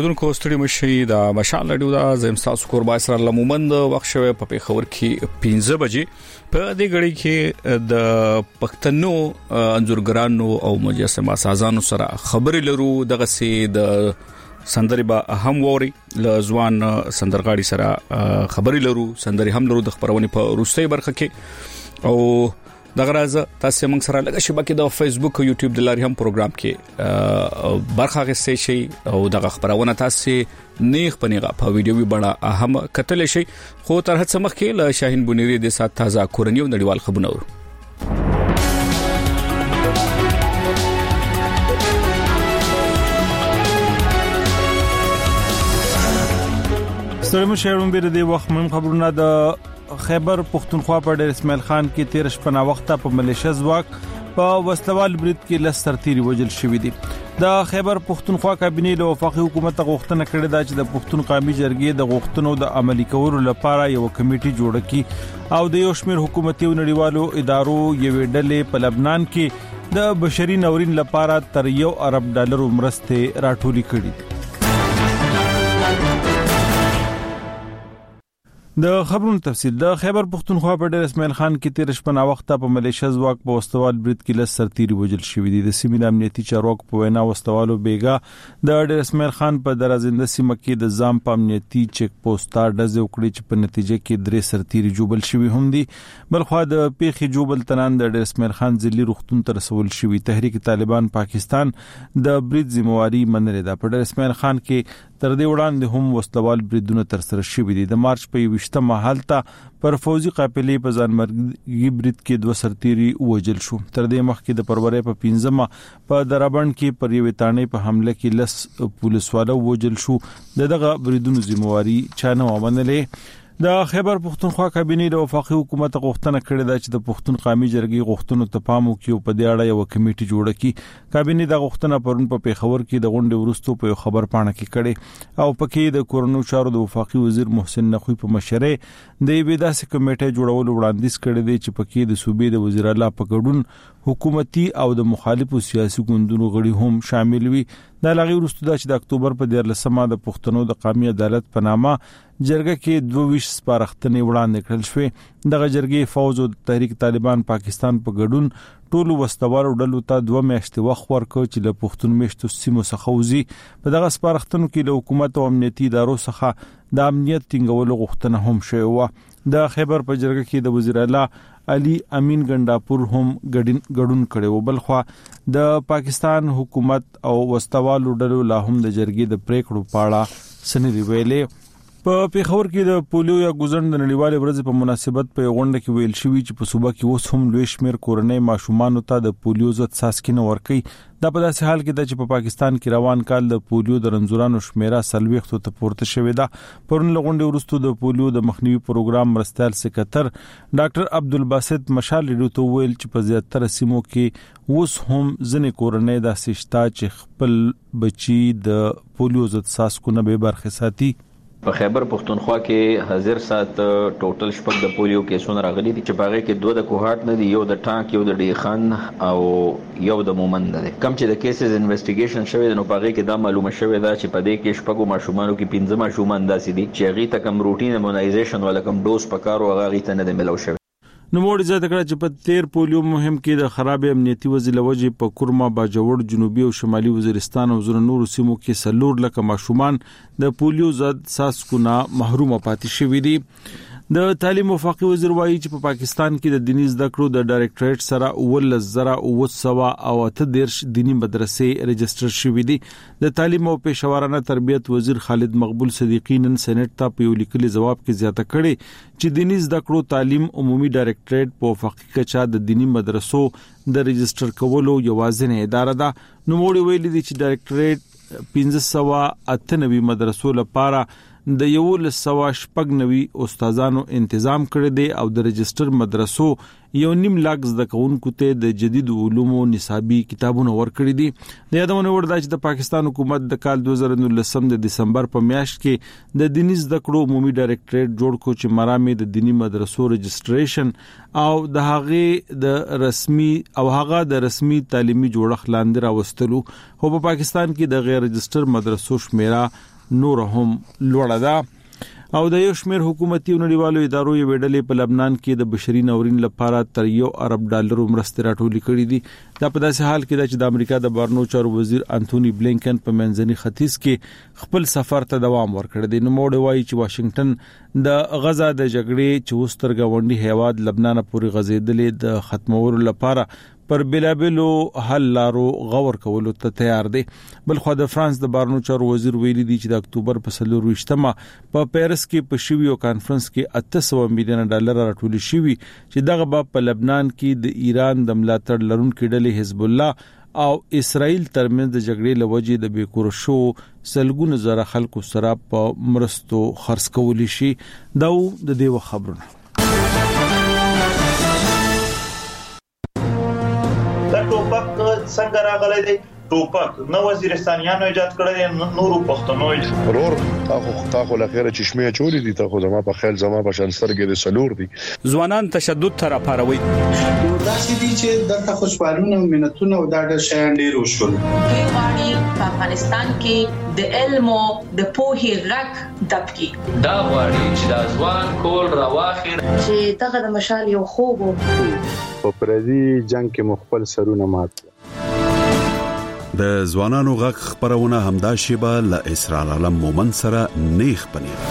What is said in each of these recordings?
اوریدونکو ستړي مشي د مشال رادیو دا زم تاسو قربا سره لمومند وخت شوه په پیښور کې 15 بجې په دې غړي کې د پښتنو انځورګرانو او مجسمه سازانو سره خبرې لرو دغه سي د سندري به هم ووري لزوان سندرغاړي سره خبرې لرو سندري هم لرو د خبرونه په روسي برخه کې او دغه راز تاسو موږ سره لږه شبکې د فیسبوک او یوټیوب د لاري هم پروګرام کې برخه غوښتي شي او دغه خبرونه تاسو نیغ پنیغه په ویډیوي بڼه هم کتل شي خو تر هڅه مخکې له شاهین بونیری د سات تازه کورنیو نړیوال خبرونه ورو سلام شهرون بیر دی وخت مهم خبرونه د خیبر پختونخوا په ډېر اسماعیل خان کې 13 شپه وخته په ملیشیا ځواک په وسلوال برید کې لسر تیری وجل شوې دي د خیبر پختونخوا کابینې له وفاقي حکومت غوښتنه کړې ده چې د پښتون قومي جرګې د غوښتنو د عملي کولو لپاره یو کمیټي جوړ کړي او د یو شمېر حکومتي او نړیوالو ادارو یوې ډلې په لبنان کې د بشري ناورین لپاره تر $1 ارب مرستې راټولې کړې د خبرونو تفصیل د خیبر پختونخوا په ډېر اسماعیل خان کې 13 شپه وخته په ملیشیا ځواک په وسوال برید کې لسر تیری وجل شوې دي د سیمې امنیتي چارواکو په وینا وسوالو بیګا د ډېر اسماعیل خان په درازنده سیمه کې د ځام په امنیتي چک پوسټ د وکړي چې په نتیجه کې 3 سر تیری جوبل شوې هم دي بلخو د پیخي جوبل تنان د ډېر اسماعیل خان ځلي رختون تر رسول شوې تحریک طالبان پاکستان د برید ذمہواری منلې ده په ډېر اسماعیل خان کې تر دې وړاندې هم وسلوال بریدونه تر سره شوې دي د مارچ په 20 محل ته پر فوزي قافلې په ځانمرګي برید کې 2 سرتيري وجل شو تر دې مخکې د پرورې په 15 په درابند کې پر یوې تانې په حمله کې لس پولیسوالو وجل شو دغه بریدونو ذمہواری چانه ومنلې د خیبر پختونخوا کابینې د وفاقي حکومت غوښتنه کړې ده چې د پښتون قومي جرګې غوښتنو ته پام وکړي او په دې اړه یو کمیټي جوړ کړي کابینې د غوښتنه پرون په پیښور کې د غونډې ورستو په خبر پاڼه کې کړي او پکې د کورونو چارو د وفاقي وزیر محسن نقوی په مشرۍ د ویداسي کمیټې جوړولو وړاندیز کړی دی چې پکې د صوبې د وزیر اعلی په ګډون حکومتي او د مخالفو سیاسي ګوندونو غړي هم شامل وي د لغې ورستو د اکتوبر په 14مه د پښتنو د قومي عدالت په نامه جرګه کې 22 سپارښتنې وړاندې کړل شوې دغه جرګې فوج او تحریک طالبان پاکستان په ګډون ټولو وسوالو ډلو ته 2 میاشتې وخت ورکړ چې له پښتون میشتو سیمو څخه وزي په دغه سپارښتنو کې له حکومت او امنیتي ادارو څخه د امنیت ټینګولو غوښتنه هم شوې و د خیبر په جرګه کې د وزیر اعلی علي امین ګنداپور هم ګډون کړي و بلخو د پاکستان حکومت او وسوالو ډلو لا هم د جرګې د پریکړو پاړه سندري ویلې په پیښور کې د پولیو یا ګوزن د نړیوال ورځ په مناسبت په غونډه کې ویل شوی چې په صوبه کې اوس هم لوی شمیر کورنۍ ماشومان ته د پولیو ضد څاڅکي نه ورکړي دا په داسې حال کې ده چې په پاکستان کې روان کال د پولیو د رنځورانو شمیره سلويختو ته پورته شوې ده پرون لغونډه ورستو د پولیو د مخنیوي پروګرام مرستيال سکرټر ډاکټر عبدالباسط مشال ریډو ویل چې په زیاتره سیمو کې اوس هم ځنې کورنۍ د سشتا چې خپل بچي د پولیو ضد څاڅکو نه به برخه ساتي په خیبر پختونخوا کې حاضر سات ټوټل شپږ د پولیو کیسونه راغلي دي چې باغې کې 2 د کوهات نه دي یو د ټانک یو د ډیخان او یو د مومند ده کم چې د کیسز انویسټیګیشن شوی نو باغې کې دا معلومه شوی دا چې په دې کې شپږو ماشومانو کې 15 ماشومان داسې دي چې هغه ته کم روټین ایمونایزیشن ولا کم ډوز پکارو هغه ته نه ملو شوی نو موږ زیاته کړه چې په 13 پولیو مهم کې د خراب امنیتي وضعیت لوجه په کورما باجوړ جنوبي او شمالي وزیرستان او زر نور سیمو کې سلور لکه ماشومان د پولیو ضد څاڅکو نه محروم پاتې شوي دي د تعلیم وفاقي وزیر وایي چې په پاکستان کې د دیني زده کړو د ډایریکټریټ سره 19,938 دینی مدرسې ريجستره شوې دي د تعلیم او پیشورانه تربیت وزیر خالد مقبول صدیقی نن سېنات ته په یو لیکلي جواب کې زیاته کړي چې دیني زده کړو تعلیم عمومي ډایریکټریټ په وفاقي کچا د دینی مدرسو د ريجستر کولو یوازینی اداره ده نو موږ ویلي دي چې ډایریکټریټ 1598 مدرسو لپاره د 1190 استادانو تنظیم کړی دی او د ريجستر مدرسو 1.5 لک زده کوونکو ته د جدید علومو نصابي کتابونه ورکړي دي د یادونه وردا چې د پاکستان حکومت د کال 2019 د دسمبر په میاشت کې د دیني زده کړو عمومي ډایریکټریټ جوړ کو چې مرامې د دینی مدرسو ريجستریشن او د هغه د رسمي تعلیمي جوړښت لاندې راوستلو خو په پاکستان کې د غیر ريجستر مدرسو شمیره نور هم لوړه ده. او د یو شمېر حکومتي او نړیوالو ادارو یې ویډلې په لبنان کې د بشري ناورین لپاره تر $1 ارب مرستې راټولې کړې دي. دا په داسې حال کې ده چې د امریکا د بهرنیو چارو وزیر انټونی بلینکن په منځني ختیځ کې خپل سفر ته دوام ورکړی دی. نو موږ وایي چې واشنگټن د غزا د جګړې چې وستر غونډي هیواد لبنان پورې غزیدلې د ختمولو لپاره پر بلابلو حل لارو غور کولو ته تیار دی. بل خو د فرانس د بهرنیو چارو وزیر ویلي دی چې د اکتوبر په 24مه په پیرس کې په شویو کانفرنس کې $800 میلیون راټول شوی چې دغه په لبنان کې د ایران د ملاتړ لرونکو ډلې حزب الله او اسرائیل ترمنځ د جګړې لوجې د بیکور شو سلګونه زره خلکو سره په مرستو خرڅ کول شي. دا د دې خبرونه ټوپک څنګه راغلی دی؟ ټوپک نو وزیرستانیانو ایجاد کړی، نورو پښتنو ضرور تاخو لخيره چشمه چولی دي تاخو زما په خیال زما په شان سترګې د سلور دي. ځوانان تشدد تر پاروي داسې دي چې دلته خوشحالونه او منتونه او دا ډېر شیان ډېر وشول. دوی غواړي په افغانستان کې د علم او د پوهې غږ دبکي. دا غواړي چې د ځوان کول راواخیر چې دغه د مشال یو خوب په پردي جنگ کې مخبل سرونه مات. د ځوانانو غږ خبرونه همدا شیبه ل اسرار علم مومن سره نیخ پنیر.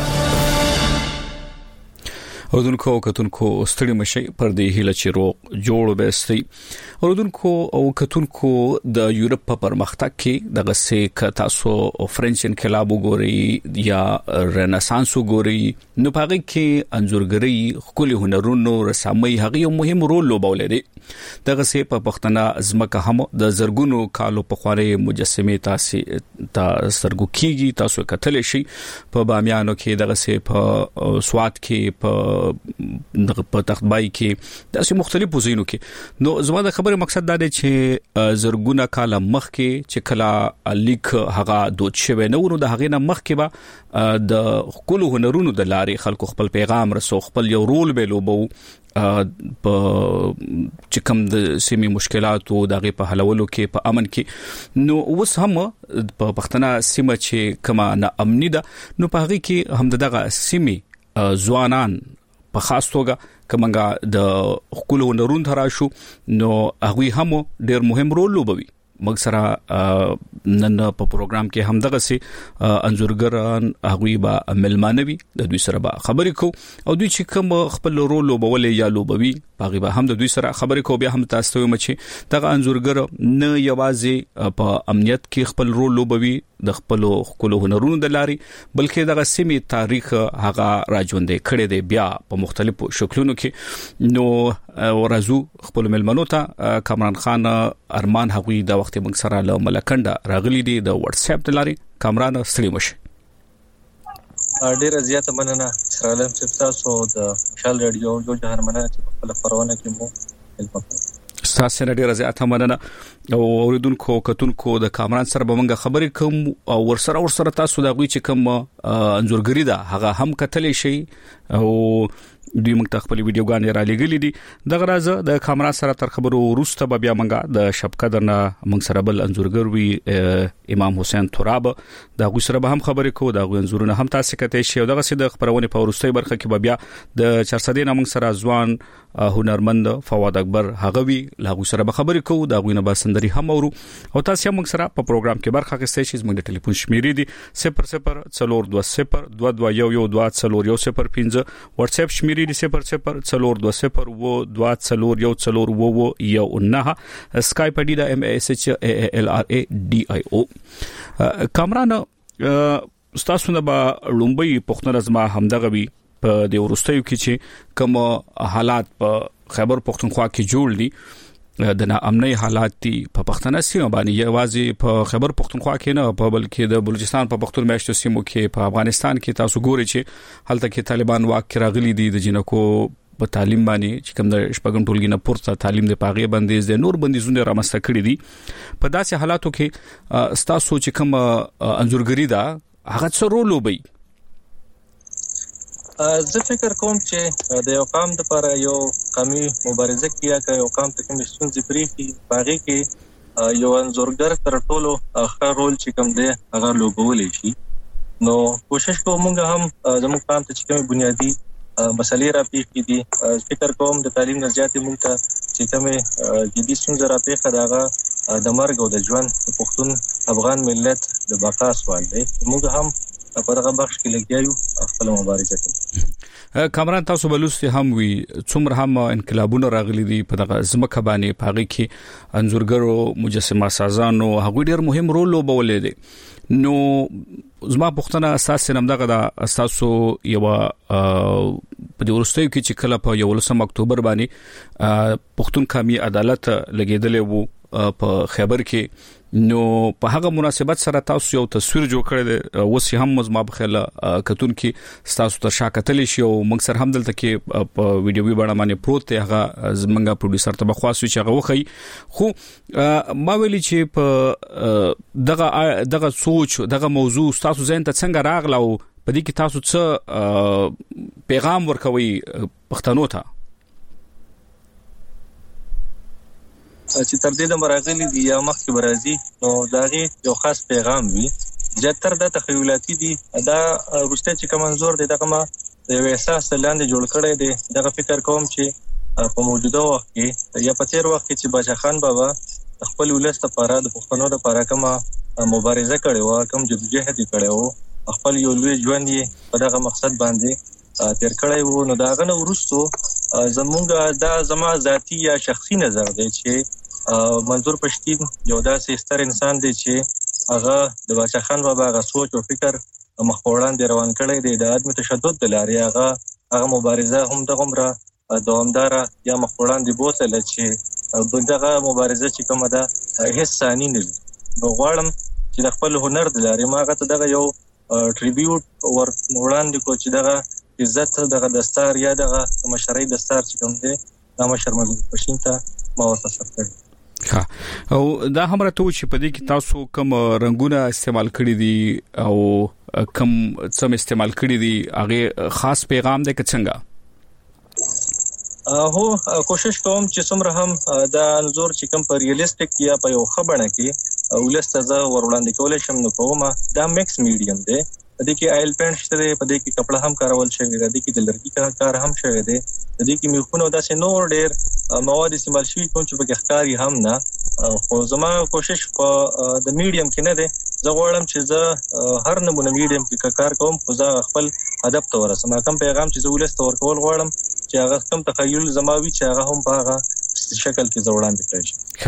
اوردونکو کتونکو ستړي مشي پر دې هله چې روغ جوړ وبستي. اوردونکو او کتونکو د یورپ په پرمختګ کې دغه سې تاسو فرنچ انقلاب وګوري یا رنسانس وګوري نو پاره کې انځورګري خپل هنرونو رسامي هغه یو مهم رول لوبول دي. دغه سې په پښتنه ازمکه هم د زرګونو کالو په خواري مجسمه تاسو سرګو کیږي تاسو کتل شي په بامیانو کې دغه سې په سواد کې په تختبای کې داسې مختلفو ځایونو کې. نو زما د خبره مقصد دا دی چې زرګونه کاله مخکې چې کلا لیک هغه دوت شوی نو د هغه نه مخکې به د خپل هنرونو د لارې خلکو خپل پیغام رسو خپل یو رول به لوبو په چې کوم د سیمې مشکلاتو دغه په حلولو کې په امن کې. نو اوس هم په پښتنه سیمه چې کما نه امنی ده نو په هغه کې هم دغه سیمې ځوانان په خاص توګه کومه د خپل هنرونو تراشو نو هغه هم ډېر مهم رول لوبوي. مګسره نن په پروګرام کې هم دغه سي انځورګران هغه به ملمانوي د دوی سره به خبرې کو او دوی چې کوم خپل رول لوبولې یا لوبوي هغه به هم د دوی سره خبرې کو. بیا هم تاسو ته مچ دغه انځورګر نه یوازې په امنیت کې خپل رول لوبوي د خپل هنرونو د لاري بلکې دغه سیمې تاریخ هغه راځوندې کړي دی بیا په مختلفو شکلونو کې. نو ورزو خپل ملمنو ته کامران خان ارمان هغوی د وخت موږ سره له ملکنده راغلي دي د واتس اپ د لاري. کامران ستړي مشه. ډیره زیاته مننه سلام تاسو د خپل رادیو جوړ هرمنه چې خپل خبرونه کې مو تاسو نه ډیره زیاته مننه او اوریدونکو کتونکو د کامران سره به موږ خبرې کوم او ورسره تاسو د غوي چې کوم انځورګری ده هغه هم کتلی شي او دوی موږ ته خپل ویډیوګان را لګلې دي. دغه راز د کامران سره تر خبرو وروسته به بیا موږ د شپقدر نه موږ سره بل انځورګر وی امام حسین تراب د غوي سره به هم خبرې کوو د غوي انځورونه هم تاسو کته شي او دغه سید خبرونه په ورستۍ برخه کې به بیا د 400 نه موږ سره ځوان هنرمند فواد اکبر هغه وی لاغو سره به خبرې کوو د غوي نه بسندري هم اورو او تاسو هم موږ سره په پروګرام کې برخه اخیستئ شئ. موږ د ټلیفون شمیرې دي 0042022105 واتس اپ شمیرې دي 00420240124019 اسکایپ دی دا MASHALRADIO. کامران تاسو نه با لومبي پښتون ازما همدغه وی په د ورستیو کې چې کوم حالات په خیبر پښتونخوا کې جوړ دي د ناامنۍ حالات دي په پښتنه سیمه باندې یوازې په خیبر پښتونخوا کې نه په بلکې د بلوچستان په پښتون میشتو سیمو کې په افغانستان کې تاسو ګورئ چې هلته کې طالبان واک راغلي دي د جنکو په تعلیم باندې چې کوم د شپږم ټولګي نه پورته تعلیم د پاغي بندیز د نور بندیزونه رامسته کړی دي. په داسې حالاتو کې تاسو چې کوم انځورګری ده هغه څه رول لوبي؟ زه فکر کوم چې د یو قام لپاره یو قومي مبارزه کیه کوي یو قام ته کوم ستونزې بریخي باغې کې یو انځورګر تر ټولو ښه رول چې کوم دی هغه لوبول شي. نو کوشش کوو موږ هم زموږ قام ته چې کومه بنیادی مسلې را پیښې دي فکر کوم د تعلیم نزياتې موږ ته چې کومه جدي څنګه را پیښه داغه د مرګ او د ژوند پښتون افغان ملت د بقا سوال دی. موږ هم په دغه بخش کې لګیایو خپل مبارزه کوو. کامران تاسو بلوستي هم وي څومره هم انقلابونه راغلي دي په دغه ځمکه باندې پاغي کې انځورګرو مجسمه سازانو هغه ډېر مهم رول لوبولې دي. نو زما پښتنه اساس نمدغه د اساسو یو په دې ورستیو کې چې کله په 11 اکتوبر باندې پښتون قومي عدالت لګیدلې وو په خیبر کې. نو په هغه مناسبت سره تاسو یو تصویر جوړ کړی دی وسی هم مزما بخله کتون کې تاسو ته شاکتل شي او موږ سره هم دلته کې په ویډیوي باندې باندې پروت دی هغه زمونږه پروډوسر ته بخواسو چې هغه وخی خو ما ویلي چې په دغه سوچ دغه موضوع تاسو ځین ته څنګه راغله او په دې کې تاسو څه پیغام ورکوي پښتنو ته چې تر دې د مراغلي دي یا مخکې برازي نو داغه یو خاص پیغام وي زیاتره د تخیلاتي دي دا ورسته چې کوم منظور دي دغه ما یو احساس لاندې جوړ کړی دی دغه فکر کوم چې په موجوده وخت کې یا په تیر وخت کې چې باچا خان بابا خپل ولست لپاره د پښتنو لپاره کوم مبارزه کړې و کوم جدوجہد کړې و خپل یو لوی ژوند یې په دغه مقصد باندې تیر کړی و. نو داغه نو ورستو زمونږ دا زما ذاتی یا شخصي نظر دی چې منظور پښتين یو داسې ستر انسان دی چې هغه د باچا خان بابا غو سوچ او فکر مخوړان دی روان کړی دی د عدم تشدد د لارې هغه مبارزه هم دغه دوامدار یا مخوړان دی بوتل چې دغه مبارزه چې کومه ده هیڅ ثاني نه نو غواړم چې د خپل هنر د لارې ماغه ته دغه یو ټریبیوټ وړاندې کو چې دغه عزت دغه دستار یا دغه مشرعي دستار چې کوم دی دا مشر منظور پښتين ته ما ورته کړی. او دا هم راته چې په دې کې تاسو کوم رنگونه استعمال کړی دي او کوم څه استعمال کړی دي هغه خاص پیغام دی که څنګه؟ هو کوشش کوم چې څومره هم دا انزور چې کوم په ریالیستیک یا په یو خبره کې ولسته زه ورولانده کولای شم نو کومه دا میکس میډیم دی. په دې کې آیل پینټ شته په دې کې کپڑا هم کارول شوی دی د دې کې د لرګي کار هم شوی دی د دې کې میخونه داسې نور ډېر مواد استعمال شوی کوم چې په کې ښکاری هم نه خو زما کوشش په د میډیم کې نه دی. زه غواړم چې زه هر نمونه میډیم کې کار کوم خو زه خپل هدف ته ورسم کوم پیغام چې زه ولست ورکول غواړم چې هغه کوم تخیل زماوي چې هغه هم په هغه شکل کې زوړاندې کړی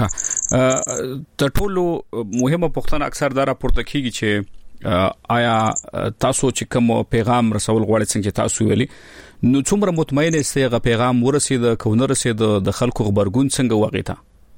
شي. د ټولو مهمه پوښتنه اکثر دا راپورته کیږي چې آیا تاسو چې کوم پیغام رسول غواړئ څنګه تاسو ویلي نو څومره مطمئن یاست چې پیغام ورسید کونه رسید د خلکو خبرګون څنګه واغیتا؟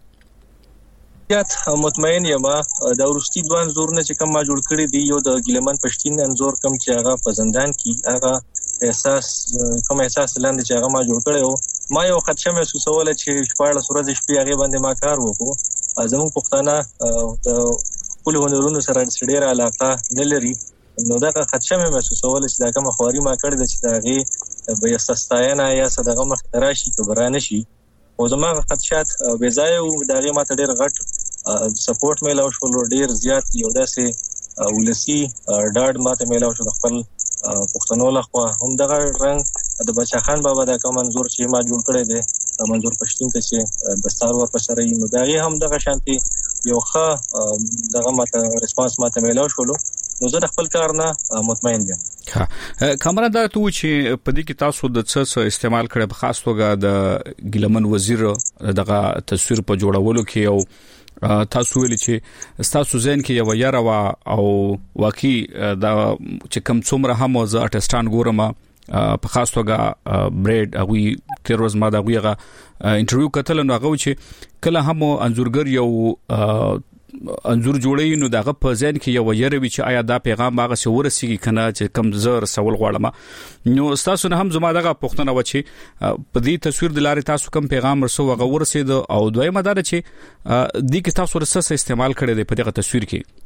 یات مطمئن یم دا ورستي دوه انزورونه چې کوم ما جوړ کړی دی یو د ګیلمن پښتين انزور کوم چې هغه په زندان کې هغه احساس لاندې چې هغه ما جوړ کړی ما یو خدشه محسوسوله چې 14 ورځې شپې هغه باندې ما کار وکړو زموږ پښتانه خپل هنرونو سره ډېر علاقه نه لري نو دا خدشه محسوسوله چې دا کوم خواري ما کړی د چې داغه به سستاینه یا صدقه مختراشي کبرانه شي او زموږ خدشات به ځای او داغه ما ته ډېر غټ سپورټ میلاو شو ډېر زیات یو داسې ولسی ډاډ ماته میلاو شو خپل پښتنو لخوا هم دغه رنګ د بچا خان بابا د کوم منظور چې ما جوړ کړی دی منظور پښتين ته چې دستار ورپسره نو داغه هم دغه شانتي یو ښه دغه ماته ریسپانس ماته میلاو شو نو زه د خپل کار نه مطمئن یم. کامران دا ته چې په دې کې تاسو د څه استعمال کړی په خاص توګه د ګیلمن وزیر دغه تصویر په جوړولو کې او تاسو ویل چې تاسو ځین کې یو یاره وا او واقعي دا چې کم څومره هم ز آرټستان ګورم په خاص توګه بریډ هغه تیر ورځ ما دا غوغه انټرویو کتل نو هغه چې کله هم انزورګر یو انزور جوړی نو دغه په ځین کې یو یروي چې آیا دا پیغام هغه څه ورسیږي کنه چې کم زر سوال غواړم نو تاسو نه هم زما دغه پوښتنه و چې په دې تصویر د لارې تاسو کم پیغام رسو هغه ورسید او دویمه دا چې دې کې تاسو رسسه استعمال کړی دی په دغه تصویر کې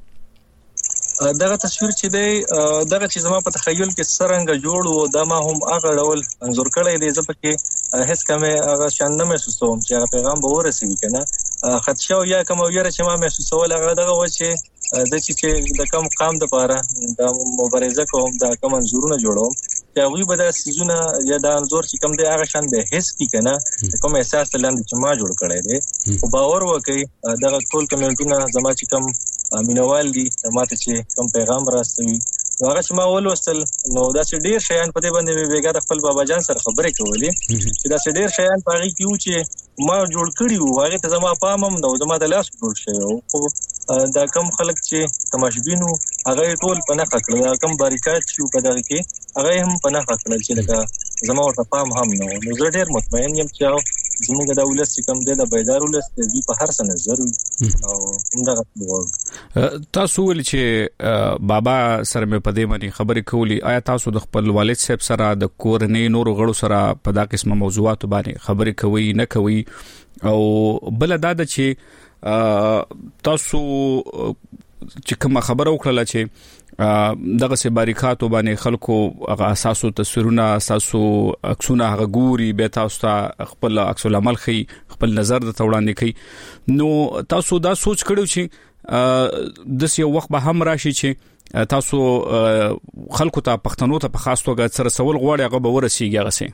دغه تصویر چې دی دغه چې زما په تخیل کې څنګه جوړ و دا ما هم هغه ډول انزور کړی دی ځکه چې هیڅ کومه هغه شان نه محسوسوم چې هغه پیغام به ورسېږي کنه خدشه یا کوم ویره چې ما محسوسول هغه دغه و چې د چې د کم قام د پاره د مبارزه کوم د کوم منظورونه جوړوم چې هغه به د سيزونه یا د انزور چې کوم دی هغه شان به هیڅ کی کنه کوم احساس لاندې چې ما جوړ کړی دی او باور وکي دغه ټول کمیونټونه زما چې کوم مینوال دي ماته چې کوم پیغام راستوي هغه چې ما ولوستل نو دا چې ډیر شیان په دې باندې بیګا د خپل بابا جان سره خبرې کولې چې دا چې ډیر شیان پاره کیو چې ما جوړ کړی وو هغه ته زما پامم نو زما د لاس جوړ شوی او دا کم خلک چې تماشبینو هغه ټول پنه کړل کم باریکات چې په دغه کې هغه هم پنه کړل چې لکه زما ورته پام هم نو زه ډیر مطمئن یم چې زموږ د ولس کم دی د بیدار ولس دی په هر څه نظر او همدغه تاسو ول چې بابا سره مې په دې باندې خبرې کولې آیا تاسو د خپل والد صاحب سره د کورنۍ نور غړو سره په دا قسمه موضوعات باندې خبرې کوي نه کوي او بل دا چې تاسو چې کوم خبره وکړه چې دغه سه باریکاتو باندې خلکو هغه اساسو تصویرونه اساسو عکسونه هغه ګوري به تاسو ته خپل عکس العمل خي خپل نظر د توړاندې کوي نو تاسو دا سوچ کړو چې د یو وخت به هم راشي چې تاسو خلکو ته پښتنو ته په خاص توګه سره سوال غواړي هغه به ورسیږي هغه سه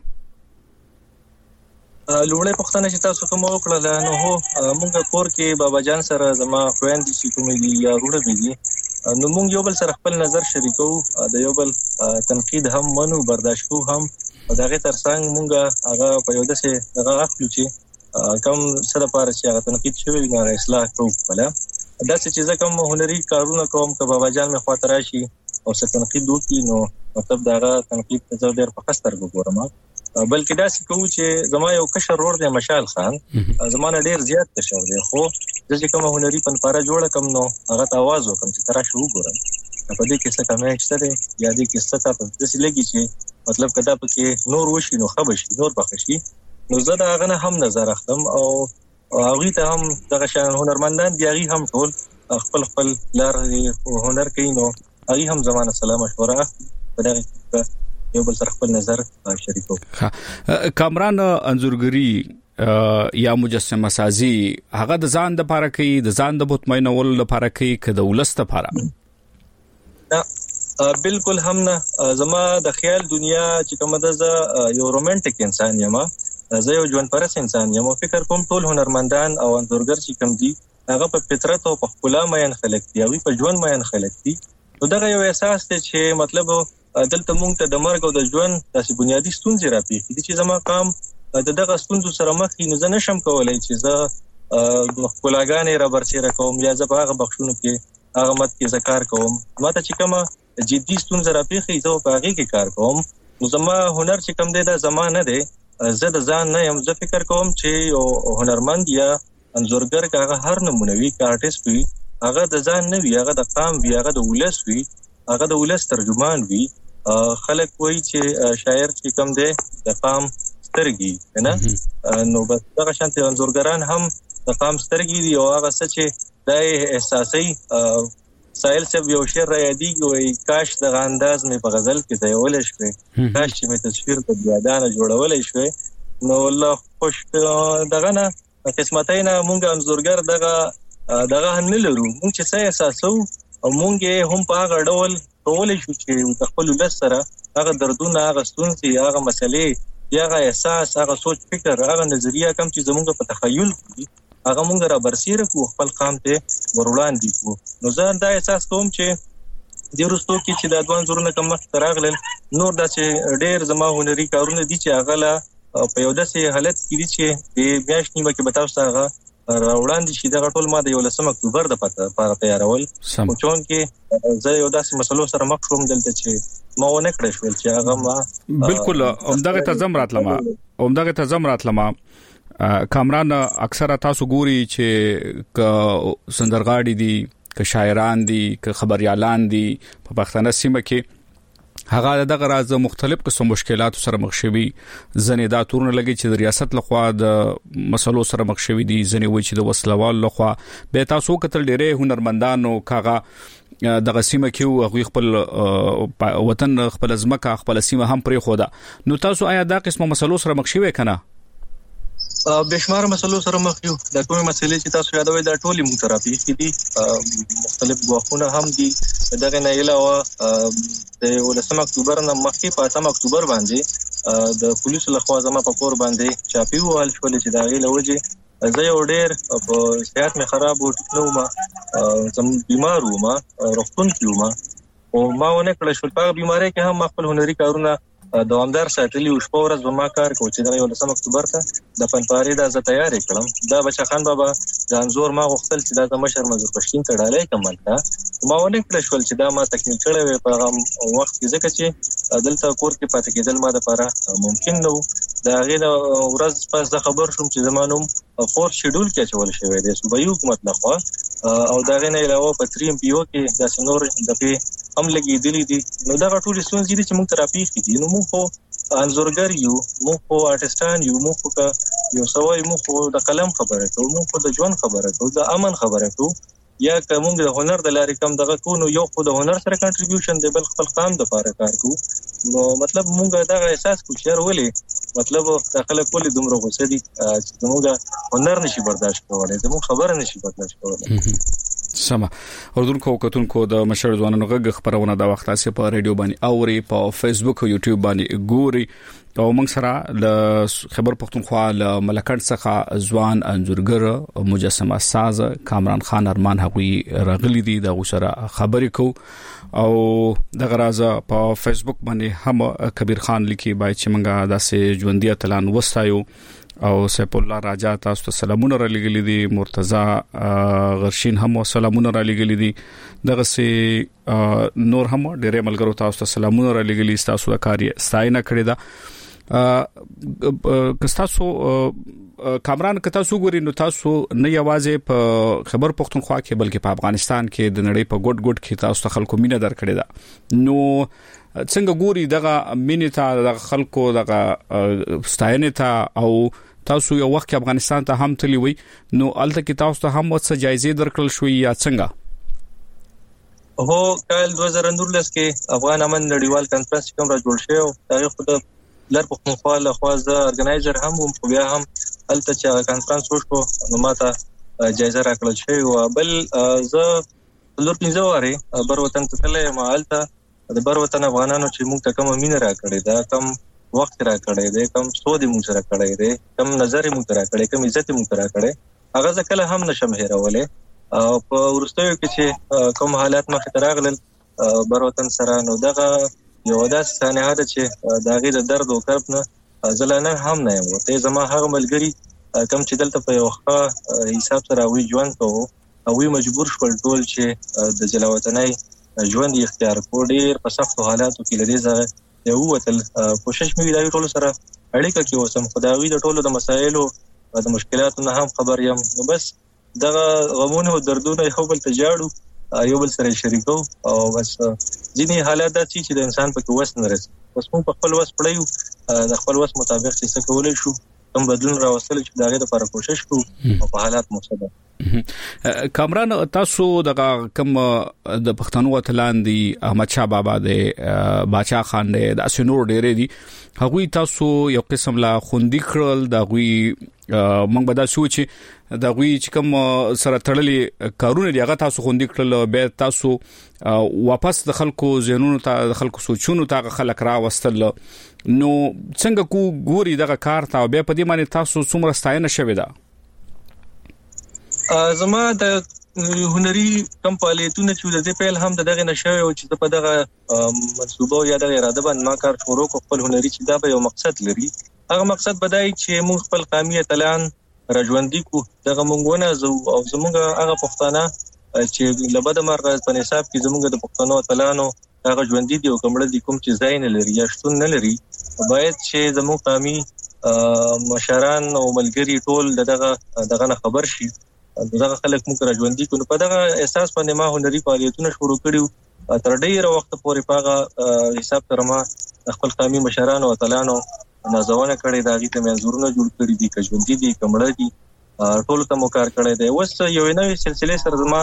لوړې پښتنه چې تاسو کوم وکړل نو هو موږ کور کې بابا جان سره زما خويندې چې کومې دي یا وروڼه دي نو موږ یو بل سره خپل نظر شریکو د یو بل تنقید هم منو برداشت کو هم دغه ترڅنګ موږ هغه په یو دسه هغه اخلو چې کوم سره پاره چې هغه تنقید شوی نه اصلاح کوو بلا دا چې کوم هنري کارونه کوم ک بابا جان مې خاطر راشي او څه تنقید وکي نو مطلب دا تنقید ته ډېر په خستر وګورم بلکې دا څه کوم چې زما یو کشر ور دی مشال خان زمانه ډېر زیات کشر دی خو چې کوم هنري پنپاره جوړه کم نو هغه आवाज وکم چې ترا شو وګورم په دې کې څه کمه شته دی یا دې کې څه تاسو د څه لګي چې مطلب کدا پکې نور وشي نو خبشي نور بخشي نو زه دا غنه هم نظر اخلم او هغه ته هم دغه شان هنرمندان دی هغه هم ټول خپل لار هنر کوي نو هغه هم زمانه سلام مشوره په دغه یو بل سره خپل نظر شریکو کامران انځورګری یا مجسمه سازي هغه د ځان د لپاره کوي د ځان د مطمئنول لپاره کوي که د ولست لپاره بالکل هم نه زما د خیال دنیا چې کوم ده یو رومانټیک انسان یم زه یو ژوند پرست انسان یم فکر کوم ټول هنرمندان او انځورګر چې کوم دي هغه په فطرت او په خپل ماین خلق دي او په ژوند ماین خلق دي نو دغه یو احساس ته چې مطلب دلته مونږ ته د مرګ او د ژوند داسې بنیادی ستونزې راپېښې دي چې زما قام دغه ستونزو سره مخ نه زه نشم کولای چې زه خپلګانې را برسېره کوم یا زه په هغه بخښونو کې هغه مت کې ذکر کوم ماته چې کومه جدي ستونزې راپېښې زه په هغه کې کار کوم نو زما هنر چې کوم دی دا زمانه دی زه د ځان نه یم زه فکر کوم چې هنرمند یا انځورګر هغه هر نمونوي آرټیست وي هغه د ځان نه وي هغه د قام وي هغه د ولس وي هغه د ولس ترجمان وي خلک وایي چې شاعر چې کوم دی د قام سترګي نه نو بس هغه شانتي انځورګران هم د قام سترګي دي او هغه څه چې د احساسي سایل څه یو شعر را یادېږي کاش د انداز مې په غزل کې ځای ولې شوی کاش چې مې تصویر په یادانه جوړولې شوی نو الله خوش دغه نه قسمتای نه مونږ انځورګر دغه نه لرو مونږ چې څه احساسو او مونږ هم په هغه ډول کولای شو چې خپل ولس سره هغه دردونه هغه ستونزې هغه مسلې هغه احساس هغه سوچ فکر هغه نظریه کم چې زمونږ په تخیل کې هغه مونږ را برسېره کو خپل قام ته وروړاندې کو نو زه دا احساس کوم چې د روستو کې چې د ادوان زورونه کم مخ تراغلل نور داسې ډېر زما هنري کارونه دي چې هغه لا په یو داسې حالت کې دي چې د میاشت نیمه کې بتاو هغه راوړاندې شي دغه ټول ما د 11 اکتوبر د لپاره تیارول او چون کې زه یو داسې مسلو سره مخ شوم دلته چې ما ونه کړې شو چې هغه ما بالکل همدغه تزم راتلما کامران اکثره تاسو ګوري چې سندرغاړي دي که شاعران دي که خبريالان دي په پښتنه سیمه کې هغه دغه راز مختلف قسم مشکلات سره مخ شوي ځنې دا تورن لګي چې د ریاست لخوا د مسلو سره مخ شوي دي ځنې وایي چې د وسلوال لخوا به تاسو کتل ډېرې هنرمندانو کاغه د غسیمه کې هغه خپل وطن خپل ځمکه خپل سیمه هم پرې خوده. نو تاسو آیا دا قسمه مسلو سره مخ شوي کنه؟ بشمار مسلو سره مخ یو. دا کومه مسلې چې تاسو یادوي دا ټولي مترافي دي، مختلف غواخونه هم دي. دغه نه علاوه د 18 اکتوبر نه مخکې په 8 اکتوبر باندې د پولیسو لخوا زما په کور باندې چاپی وهل شول چې دا غي لوجه زه یو ډېر په صحت مې خراب و، ټیکنو ما زم بیمار و، ما روغتون کې و، او ما ونه کړل شو په بیماری کې هم خپل هنري کارونه دوامدار ساتلی او شپه ورځ ما کار کوم چې دا 18 اکتوبر ته د فنپاري د تیار کړم. دا بچا خان بابا ځانزور ما غوښتل چې دا د مشر مزور پښتين کډالای کمل تا ما ونه کړل شو چې دا ما تکنیک کړی په هغه وخت کې ځکه چې دلته کور کې پاتې کېدل ما لپاره ممکن نه و. دا غي د ورځ پس د خبر شوم چې زمانوم فور شیډول کې چول شوی دی صوبایي حکومت لخوا، او دا غي نه علاوه په 3 MPO کې د سنور د په هم لګیدلې دي. نو دا ټول ستونزې دي چې موږ تراپی کړي. نو موږ خو انزورګر یو، موږ خو آرټستان یو، موږ خو یو سوای، موږ خو د قلم خبره کوو، موږ خو د ژوند خبره کوو، د امن خبره کوو، یا کوم د هنر د لارې کم دغه کو. نو یو خو د هنر سره کنټریبیوشن دی، بل خپل قام د لپاره کار کوو. نو مطلب موږ دا احساس کوو چې ولې مطلب داخله کولې دومره غوسه دي چې موږ هنر نشي برداشت کولای، زموږ خبره نشي برداشت کولای. سما اردوونکو کتونکو د مشر ځوانانو غږ خبرونه د وخت اسه په ریډیو باندې اوري، په فیسبوک او یوټیوب باندې ګوري، او موږ سره د خبر پښتونخوا ل ملکند څخه ځوان انځورګر مجسمه ساز کامران خان ارمان هغوی راغلي دي، د سره خبرې کو. او د غرازه په فیسبوک باندې هم کبیر خان لیکي بای چې موږ داسې ژوندۍ تلان وستایو، او سیف الله راجا تاسو ته سلامونه را لګلې دي، مرتضی غرشین هم سلامونه را لګلې دي، دغه سي نور هم ډېر ملګرو تاسو ته سلامونه را لګلې، تاسو د کار ستاینه کړې ده. کستاسو کامران که تاسو ګورئ نو تاسو نه یوازې په خبر پښتونخوا کې بلکې په افغانستان کې د نړۍ په ګډ ګډ کې تاسو ته خلکو مینه درکړې ده. نو څنګه ګوري دغه مینه ته د خلکو دغه ستاینه ته، او تاسو یو وخت افغانستان ته هم تللی وي، نو الته کې تاسو ته هم څه جایزې درکړل شوې یا څنګه؟ هو کال 2019 کې افغان امن نړیوال کانفرنس کوم را جوړ شو، هغه خود لر پښتونخوا له خوا ز ارګنایزر هم خو بیا هم الته چې کانفرنس وشو نو ماته جایزه راکړل شوې و. بل ز لور 15 واره بر وطن ته تللی ما، الته د بر وطن افغانانو چې موږ ته کوم مینه راکړې ده، کم وخت را کړی دی، کم سود موږ سره کړی دی، کم نظر موږ را کړی، کم عزت موږ را کړی، هغه ځکه هم نشم هیرولې. او په ورستیو کې چې کوم حالات مخ ته راغلل بر وطن سره، نو دغه یو داسې ثانیه ده چې دغه د درد او کرب نه زلانه هم نه یم. ته زما هغه ملګری کم چې دلته په یو ښه حساب سره وی ژوند کوو، او وی مجبور شول ټول چې د جلاوطنۍ ژوند اختیار کړي، ډېر په سختو حالاتو کې لري ځای یو وتل. کوشش مې دا ټول سره اړیکه کې اوسم، خدایوي د ټولو د مسایلو او د مشکلاتو نه هم خبر یم. نو بس دغه غمونه او دردونه یو بل ته جاړو، یو بل سره شریکو، او بس ځینې حالات داسې چې د انسان په کې وس نه رسي، بس موږ په خپل وس پړیو، د خپل وس مطابق څه کولای شو کوم بدلون راوستل چې دغه لپاره کوشش کوو او په حالات مصیبت. کامران تاسو دغه کوم د پښتنو اتلان دي، احمد شاه بابا دی، باچا خان دی، د اسنور ډېرې دي، هغوی تاسو یو قسم لا خوندې کړل، دغوی موږ به دا سوچ دغوی چې کوم سره تړلې کارونه دی هغه تاسو خوندې کړل، به تاسو واپس د خلکو ذهنونو ته، د خلکو سوچونو ته خلک را وستل. نو څنګه کو ګوري دغه کار ته، به په دې باندې تاسو څومره ستاینه شوي ده؟ زما د هنري کم فعالیتونه چې د پیل هم دغه نشوي او چې په دغه منصوبه یا د اراده باندې ما کار شروع کو خپل هنري چې دا به یو مقصد لري. هغه مقصد بدای چې موږ خپل قومي اتلان راژوندي کو، دغه مونږونه او زموږ هغه پښتانه چې لبد مرغ په حساب کې زموږ د پښتنو اتلانو هغه ژوندۍ دي او کومړه دي کوم چې ځای نه لري یا شتون نه لري، باید چې زموږ قومي مشران او ملګری ټول دغه خبر شي، دغه خلک موږ را ژوندۍ کو. په دغه اساس باندې ما هنري فعالیتونه شروع کړیو، تر ډیره وخت پورې پاغه حساب تر ما خپل قومي مشران او اتلانو نازونه کړې، دغه ته منظورونه جوړ کړی دي، که ژوندۍ دي کومړه دي ټول ته مو کار کړی دی. اوس یو نوې سلسله سره زما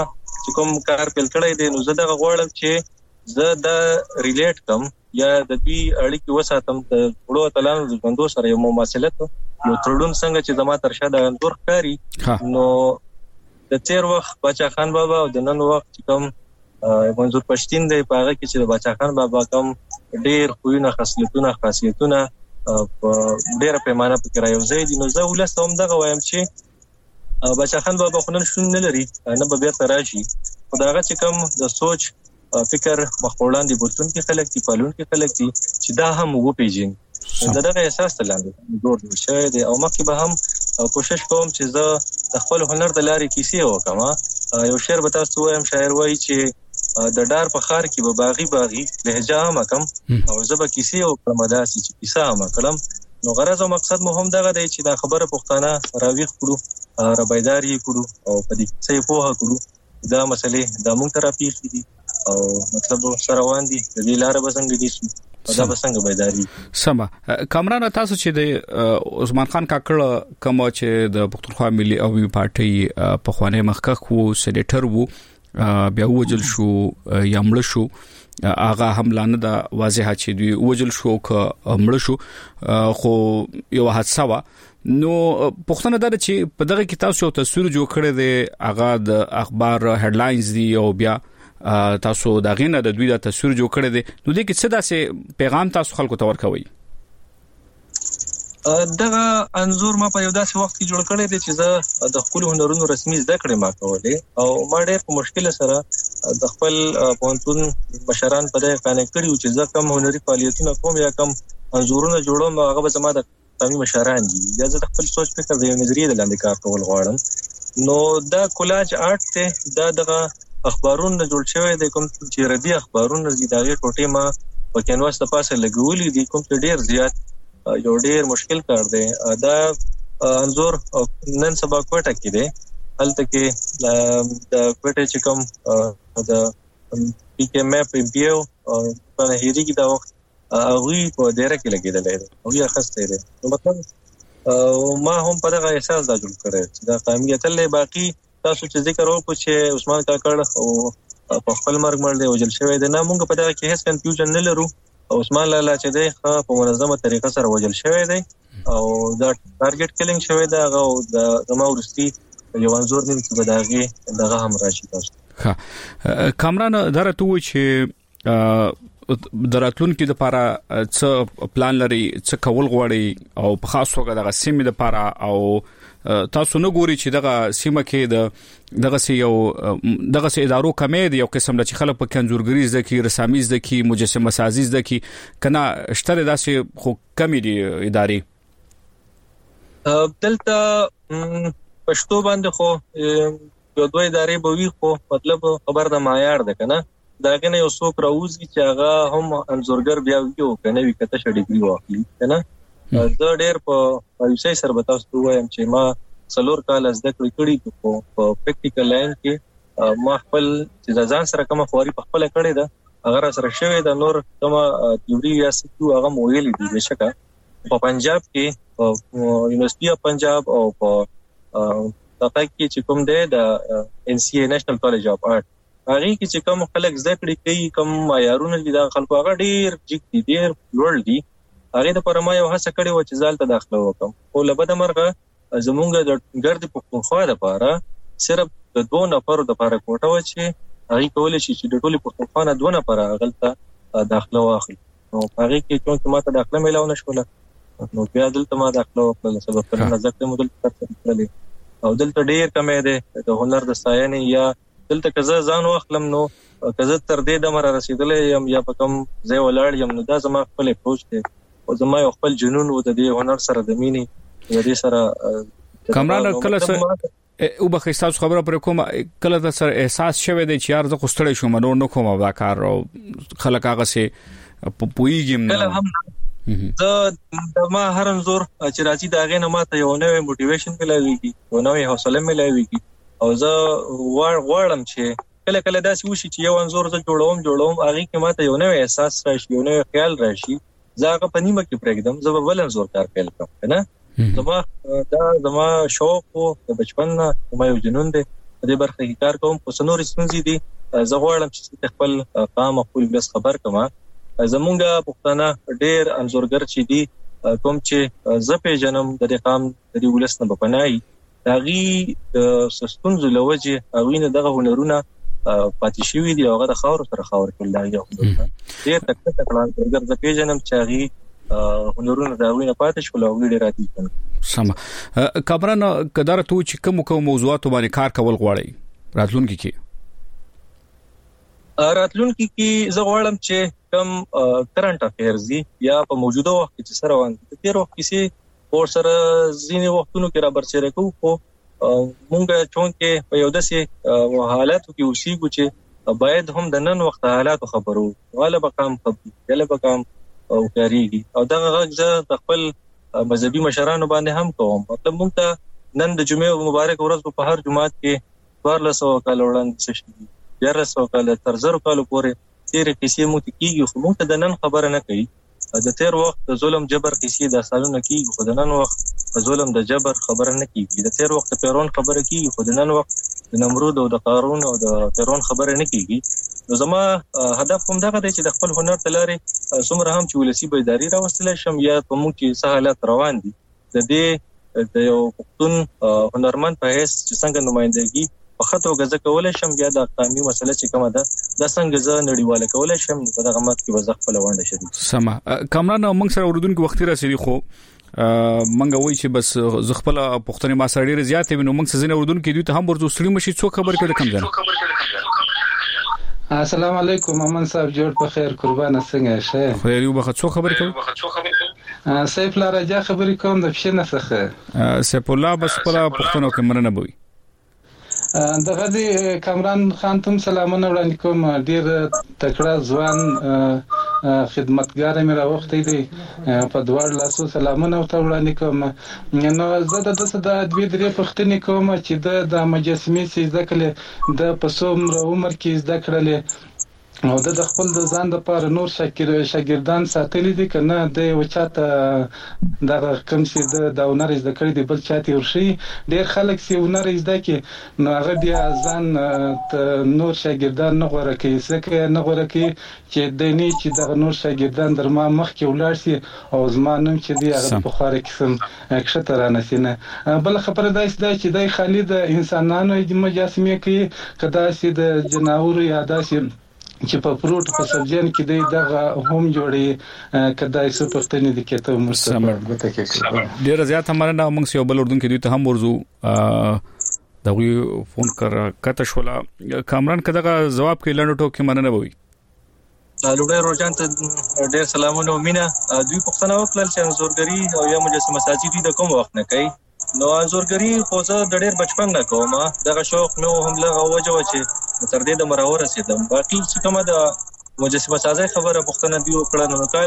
چې کوم کار پیل کړی دی نو زه دا غواړم چې زه دا ریلیټ کوم یا د دې اړیکې وساتم د وړو اتلانو د ژوندو سره یو مماثلت نو تړون څنګه چې زما تر شاده انځور ښکاري نو د تیر وخت بچا خان بابا او د نن وخت چې کوم منظور پښتين دی په هغه کې چې د بچا خان بابا کوم ډېر خوونه خاصیتونه په ډېر پیمانه پکې راوځي دي نو زه ولستم دغه وایم چې بچا خان بابا خو نن شون نه لري نه به بیرته راشي خدایغه چې کوم د سوچ فکر مخوړان دي بوتون کې خلک دي پالون کې خلک دي چې دا هم وو پیژین دغه احساس تلاندې جوړ شوی دی او مخکې به هم کوشش کوم چې زه د خپل هنر د لارې کیسې وکم یو شعر به تاسو وایم شاعر وایي چې د ډار په خار کې به باغی لهجه هم کم او زه به کیسې وکم داسې چې کیسه هم کلم نو غرض او مقصد مو هم دغه دی چې دا خبره پښتانه راويخ کړو ربایداری کړو او په دې څه پوهه کړو دا مسلې د مونږ ترافیق دي او مطلب سره روان دي د دې لار به څنګه دي دا به څنګه بیداری سما کامران تاسو چې د عثمان خان کاکړ کوم چې د پښتونخوا ملي عوامي پارټي په خوانې مخکخ وو سېنیټر وو بیا وجل شو یا مړ شو اغه حمله نه د واضحه چې دی وجل شو ک مړ شو خو یو حادثه وا نو پښتنه دا چې په دغه کتاب شو تصویر جوړ کړی دی اغه د اخبار هډلاینز دی او بیا تاسو دا غینه د دوی د تصویر جوړ کړی دی نو دې کې څه داسې پیغام تاسو خلکو ته ورکوي دغه انزور ما په یو داسې وخت کې جوړ کړی دی چې زه د خپل هنرونو رسمي زده کړې ما کولې او ما ډېر په مشکل سره د خپل پونتون مشران په دې قانې کړیو چې زه کوم هنري فعالیتونه کوم یا کوم انزورونه جوړوم هغه به زما د قومي مشران دي یا زه د خپل سوچ فکر د یو نظریه لاندې کار کول غواړم نو دا کولاج آرټ ته دا دغه اخبارونه جوړ شوی دی کوم چې ردی اخبارونه دي دا ټوټه ما په کینواس د پاسه لګولې دي کوم چې ډیر زیات یو ډیر مشکل کار دی دا انزور نن سبا کوټه کې دی هلته کې د کوټه چې کوم د پی کې مپ پیو په هېری کې دا وخت هغه په ډیره کې لګیدل دی او یا خسته دی نو مطلب ما هم په دغه احساس دا جوړ کړی چې دا قومیت له باقی تاسو چې ذکر وکړو چې عثمان کاکړ او په خپل مرګ مړ دی وجل شوی دی نه مونږ په دغه کې هیڅ کنفیوژن نه لرو عثمان لالا چې دی په منظمه طریقه سره وجل شوی دی او دا ټارګټ کلینګ شوی دی هغه د زمورستي یو انزور نیم چې بداغي دغه هم راشي تاسو ها کامران درته و چې دراتلون کې د لپاره څه پلان لري څه کول غواړي او په خاص توګه د سیمې لپاره او تاسو نه ګوري چې دغه سیمه کې دغه سي ادارو کمې دي یو قسم د خلک په کنجورګری زکی رسامي زکی مجسمه سازي زکی کنه شتره داسې خو کمې دي ادارې دلته پښتو باندې خو یو دوه ادارې به وي خو مطلب خبر د معیار ده کنه دا کنه یو څوک راوځي چې هغه هم انزورګر بیا یو کنه وی کته شډ ډیګري واخلي کنه زه ډېر په یوسای سره به تاسو وایم چې ما څلور کال زده کړی په پریکټیکل لاین کې ما خپل چې ځان سره کومه خوري په خپل کړی دا اگر سره شوی د نور کومه تیوري یا سکو هغه مویل دي بشکه په پنجاب کې یونیورسيټي اف پنجاب او په تاکي کې چې کوم دی د ان سی ای نېشنل کالج اف آرټ هغه کې چې کوم خلک زده کړی کوي کوم معیارونه دي د خلکو هغه ډېر جګ دي ډېر لوړ دي هغه د پرما یو هڅه کړې و چې ځالته داخله وکم او لبد مرغه زمونږ د ګرد پښتونخوا لپاره صرف د 2 نفرو لپاره کوټه و چې هغه کول شي چې د ټولي پښتونخوا نه 2 نفر غلطه داخله واخلي نو هغه کې چې ماته داخله ملاو نشوله نو بیا دلته ما داخله وکړه سبب پر نظر مودل ترڅلې او دلته ډیر کمې ده د هنر د ساينې یا دلته کزه ځان واخلم نو کزه تر دې د مر رسیدلې يم یا په کوم ځای ولاړ یم نو دا زما خپل اپروچ دی او زما خپل جنون و د دې هنر سره د مینې د دې سره کامران کله سره او به خصاص خبره پر کوم کله د سر احساس شوه د چار ز خوستړې شو منو نو کوم دا کار او خلک هغه سي پویګم نه زه ما هر انزور چې راځي دا غنه ماته یو نوې موټیویشن ملایويږي یو نوې حوصله ملایويږي او زه غواړم چې کله کله داسې وشي چې یو انزور زه جوړوم هغه کې ماته یو نوې احساس راشي یو نوې خیال راشي زه په نیمه کې پرېږدم زه به بل انزور کار پیل کوم کنه زما شوق او د بچپن نه یو جنون دی دې برخه کې کار کوم خو څنور سپنځي دي زه غواړم چې خپل قام خپل بس خبر کما زمونږه پښتانه ډېر انزورګر چې دي کوم چې زه په جنم د قام د ولس نه بپنای داغي سستون زلوجه اوینه دغه هنرونه پاتې شوی دي او هغه د خاور سره خاور کول دا یو ډېر تکړه انزورګر زه په جنم چې هغه هنرونه داوینه پاتې شول او ډېر راځي سم کامران قدرت چې کوم موضوعات باندې کار کول غواړي راتلونکي کې زه غواړم چې کم کرنٹ افیرز یا په موجوده وخت کې سره وان د تیر وخت کې اور سره ځینې وختونو کې را برسېره کوو خو مونږ چونکه په یو داسې حالاتو کې اوسېږو چې باید هم د نن وخت حالاتو خبرو غالبا کم او کاریږي او دا غږ د خپل مذهبي مشرانو باندې هم کوم مطلب مونږ ته نن د جمعې مبارک ورځ په هر جمعات کې 1400 کال وړاندې شي 1400 کال تر 1000 کال پورې تیرې کیسې مو ته کیږي خو مونږ ته د نن خبره نه کوي د تیر وخت د ظلم جبر کیسې د سالونو کیږي خو د نن وخت د ظلم د جبر خبره نه کیږي د تیر وخت پیرون خبره کیږي خو د نن وخت د نمرود او د قارون او د پیرون خبره نه کیږي نو زما هدف هم دغه دی چې د خپل هنر تلاري څومره هم چې ولسی بیداری راوستل شم یا په موږ کې سہالات روان دي د دې د یو پښتون هنرمند په هیڅ چې څنګه نمائندګي په خاطر غزه کولای شم یا د قانوني مسله چې کومه ده د څنګه ز نړیواله کولای شم په دغه مات کې وځخ په لوانډه شدي سما کامران موږ سره اردن کې وخت راسي خو منګه وای چې بس ز خپل پښتني ما سره ډیر زیات وینم موږ سزنه اردن کې دوی ته هم ورته سړي مشي څو خبر کړه کم ځنه السلام علیکم امن صاحب جوړ په خیر قربانه څنګه شه خیر یو بخښه څو خبر کړه سیف الله راجا خبرې کوم د فشنه څخه سیف الله بس پر پښتنو کې مرنه بوي دغه دی کامران خان ته سلامونه وړاندې کوم ډیر تکړه ځوان خدمتګار مې راوختي دي په دوړ لاسو سلامونه وړاندې کوم نو زه د دوی درې پښتنې کوم چې د مجسمې سي ذکر د پسوم عمر کې ذکر کړل او د خپل د ځان د پاره نور شاګردان ساتلي دي کنه د وچاته د کوم چې د هنر زده کړی دی بل چاته ورشي ډیر خلک چې هنر زده کې نو هغه بیا ځان نور شاګردان نه غوړه کوي ځکه نه غوړه کوي چې د نه چې د نور شاګردان در ما مخ کې ولاړ شي او زمانم چې دی هغه په خاره قسم کښته رانسینه بل خبره ده چې د خالد انسانانو مجسمه کې کدا چې د جناور یا داسې چې په فروټ په سبزیان کې دغه هم جوړي کدای څه پښتنې د کېته مستمر ډیر زیات همره موږ یو بل اردن کې دوی ته هم ورزو دغه فون کته شولا کامران کداغه جواب کې لنډو کې مننه وي لوړې روزان ته ډېر سلامونه ومنه دوی پښتنه وکړل چې انزورګری او یا مجسمه سازي دي د کوم وخت نه کوي نو انزورګری خو زه د ډېر بچپن نه کوم دغه شوق نو هم لغه وجه چې تر دې د مرور رسیدم باقي چې کومه د مجسمه سازي خبره پښتنه دی وکړه نو کال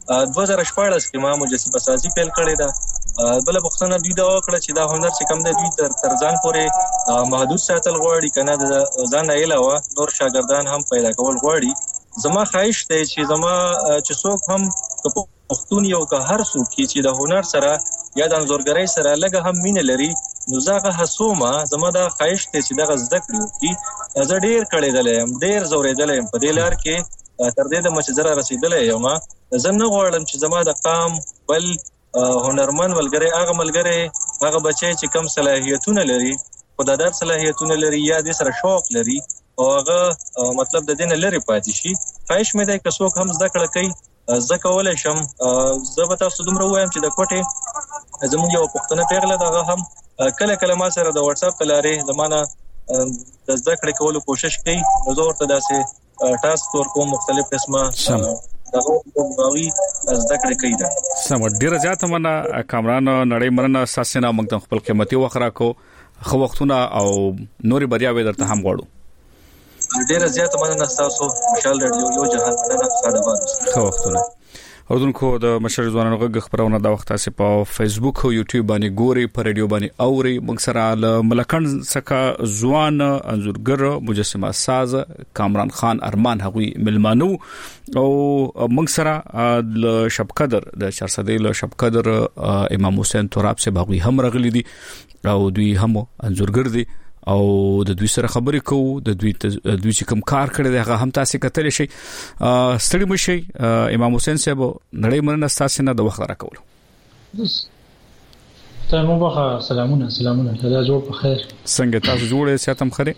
2014 کې ما مجسمه سازي پیل کړې ده بل پښتنه دی دا وکړه چې دا هنر چې کم دی دوی تر ځان پورې محدود ساتل غواړي کنه د ځان علاوه نور شاګردان هم پیدا کول غواړي زما خواهش دی چې زما چې څوک هم پښتون یو که هر څوک چې د هنر سره یا د انزورګری سره لګه هم مینه لري نو زغه حسومه زما دا خواهش دی چې دغه زده کړو کی زه ډیر کړیدلم ډیر زوریدلم په دې لار کې تر دې د مچزره رسیدلې یم زه نه غواړم چې زما د قام بل هنرمن ولګری هغه ملګری هغه بچی چې کم صلاحیتونه لري خدادار صلاحیتونه لري یا د سره شوق لري او هغه مطلب د دین لري پاتې شي خواهش مې دی که څوک هم زده کړه کوي زه کولای شم زه به تاسو دومره وایم چې د کوټه زموږ یو پښتنه پیغله دغه هم کله ما سره د واتس اپ لارې زمانہ د زده کړې کولو کوشش کوي نو زه ورته داسې ټاسک ورکوم مختلف قسمه دغه غوړي زده کړې کوي دا سم ډیر زیات منه کامران نړۍ مرنه اساسنه موږ خپل قیمتي وخت راکو خو وختونه او نوري بریاوي درته هم غواړو ډیر زیات مننه تاسو مشال رادیو یو جهان مننه ساده باد خو وختونه اردوونکو د مشر ځوانانو غږ خبرونه د وخت تاسو په فیسبوک او یوټیوب باندې ګوري په رادیو باندې اوري موږ سره له ملکن څخه ځوان انزورګر مجسمه ساز کامران خان ارمان هغوی ملمانو او موږ سره له شب قدر د چرسدې له شب قدر امام حسین تراب سے باغوي هم رغلي دي او دوی هم انزورګر دي او د دوی سره خبرې کوو د دوی چې کوم کار کړی دی هغه هم تاسو کتلی شئ. ستړي مشئ امام حسین صاحب نړۍ مننه تاسو نه د وخت راکول. ته مو بخا سلامونه الله جوړ په خیر. څنګه تاسو جوړې ساتم خره؟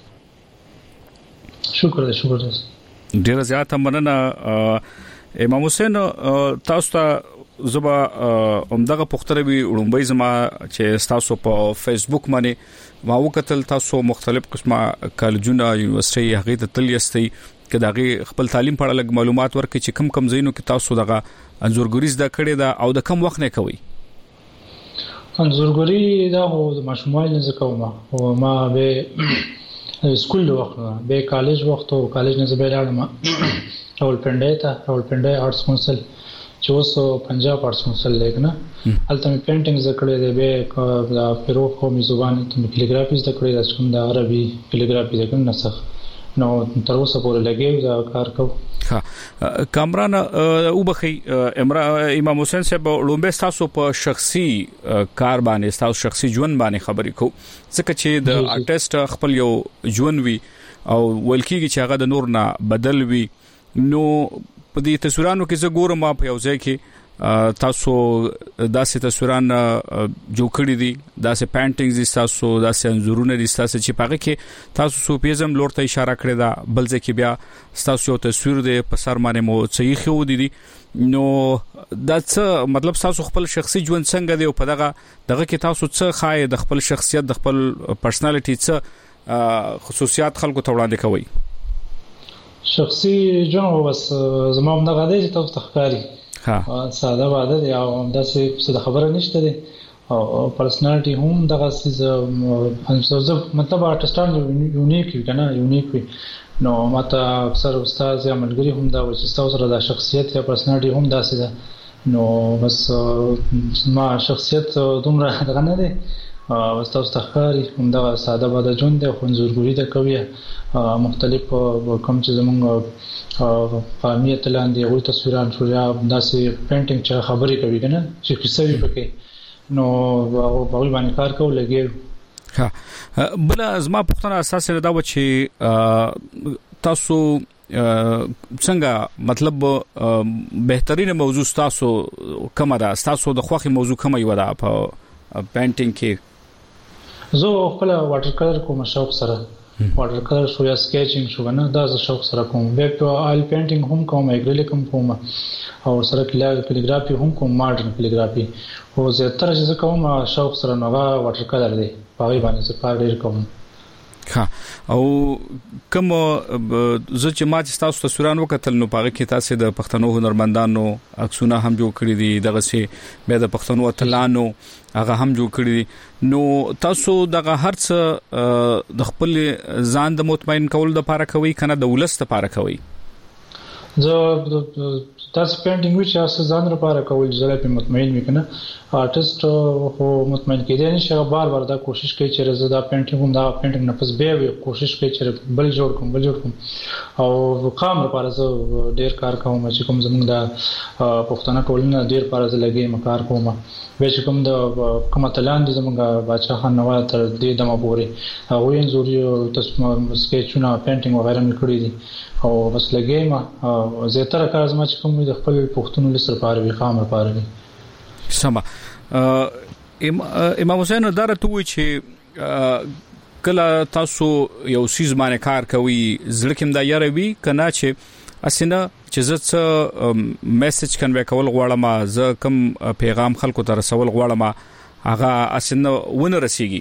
شکر دې ډیر زیاته مننه امام حسین. تاسو ته زبا عمدغه پختره وی وړومبۍ زما چې تاسو په فیسبوک باندې ما وکتل تاسو مختلف قسمه کالجونه یونیورسيټي هغه ته تلیستي کداغه خپل تعلیم په اړه لږ معلومات ورکړي چې کم زینو کې تاسو دغه انزورګری زده کړی دا او د کم وخت نه کوي؟ انزورګری دا هو د ماشومای نه زکوما او ما به سکول وخت به کالج وخت او کالج نه زبېلاړم راولپنډي آرټس کونسل چې اوس پنجاب آرټس کونسل لګنه البته می پینټینګ زکړې ده به د پیرو قومي زبان ته کالیګرافي زکړې ده چې د عربي کالیګرافي زکړم نسخ نو تر اوسه پورې لګیو دا کار کوم. ها کامران او بخي امام حسین صاحب لومبه تاسو په شخصي کار باندې تاسو شخصي ژوند باندې خبرې کو ځکه چې د آرټیست خپل یو ژوند وی او ولکیږي چې هغه د نور نه بدل وی. نو په دې تصویرانو کې زه ګورم په یو ځای کې تاسو داسې تصویران جوړ کړی دي داسې پینټینګز دي تاسو داسې انځورونه دي تاسو چې پاره کې تاسو سوپیزم لور ته اشاره کړی دا بل ځکه بیا تاسو یو تصویر دی په سر باندې مو صحیح خو دي. نو دا څه مطلب تاسو خپل شخصي ژوند څنګه دی او په دغه کې تاسو څه خای د خپل شخصیت د خپل پرسنالټي څه خصوصیات خلکو ته وړاندې کوي؟ شخصي ژوند بس زموږ نه غاډي چې تاسو تخکاری ساده واده دی او داسې څه خبره نشته دی او پرسنالټي هم دغه څه مطلب آرټستان یونیک وي کنه یونیک وي. نو ماته اکثر استاد یا ملګری هم دا چې تاسو سره د شخصیت یا پرسنالټي هم داسې ده. نو بس ما شخصیت دومره دغه نه دی تاسو تخکاری هم دا ساده واده ژوند دی خو زورګوري ده کوي مختلف کوم چې زمونږ قومیت لاندې غوړ تصویران شو یا داسې پینټینګ چې خبرې کوي کنه چې کیسه وي پکې نو په باندې کار کوو لګي. ها بل ازما پښتنه اساس دا و چې تاسو څنګه مطلب بهترین موضوع تاسو کومه ده تاسو د خوخي موضوع کومه یو ده په پینټینګ کې؟ زه خپل واټر کلر کوم شوق سره واټر کلر شو یا سکیچینګ شو نه دا ز شوق سره کوم به په آل پینټینګ هم کوم ایګریلیک هم کوم او سره کالیګرافي هم کوم ماډرن کالیګرافي او زه تر چې کوم شوق سره نو واټر کلر دی په باندې څه کار ډیر کوم. ها او کوم زه چې ما چې تاسو تصویران وکتل نو پاره کې تاسو د پښتنو هنرمندانو عکسونه هم جوړ کړی دي دغه سي به د پښتنو اتلانو هغه هم جوړ کړی دي. نو تاسو دغه هرڅ د خپل ځان د مطمئن کول د پاره کوي کنه د ولست لپاره کوي؟ زه تاسو پینټینګ وچ تاسو ځان لپاره کول زړه په مطمئن وکنه آرټیست هو مطمئن کېدای نشي بار دا کوشش کوي چې زه دا پینټینګ هم دا پینټینګ نه پس به کوشش کوي چې بل جوړ کوم او قام لپاره زه ډیر کار کوم چې کوم زموږ د پښتنه ټولنه ډیر لپاره زه لګي مکار کوم به چې کوم د کومه تلاند زموږ بادشاہ خان نواز تر دې دمه پوري هغه یې زوري تاسو سکیچونه پینټینګ وغیرہ مې کړی دي او بس لګي ما زه تر کار زما چې کوم د خپل پښتون لسر لپاره وي قام لپاره وي. سما امام حسین درته وی چې کله تاسو یو سیز باندې کار کوي زړه کې دا یاره وی کنه چې اسنه چې زه میسج کنوي کول غواړم زه کوم پیغام خلکو ته رسول غواړم هغه اسنه ونه رسیږي؟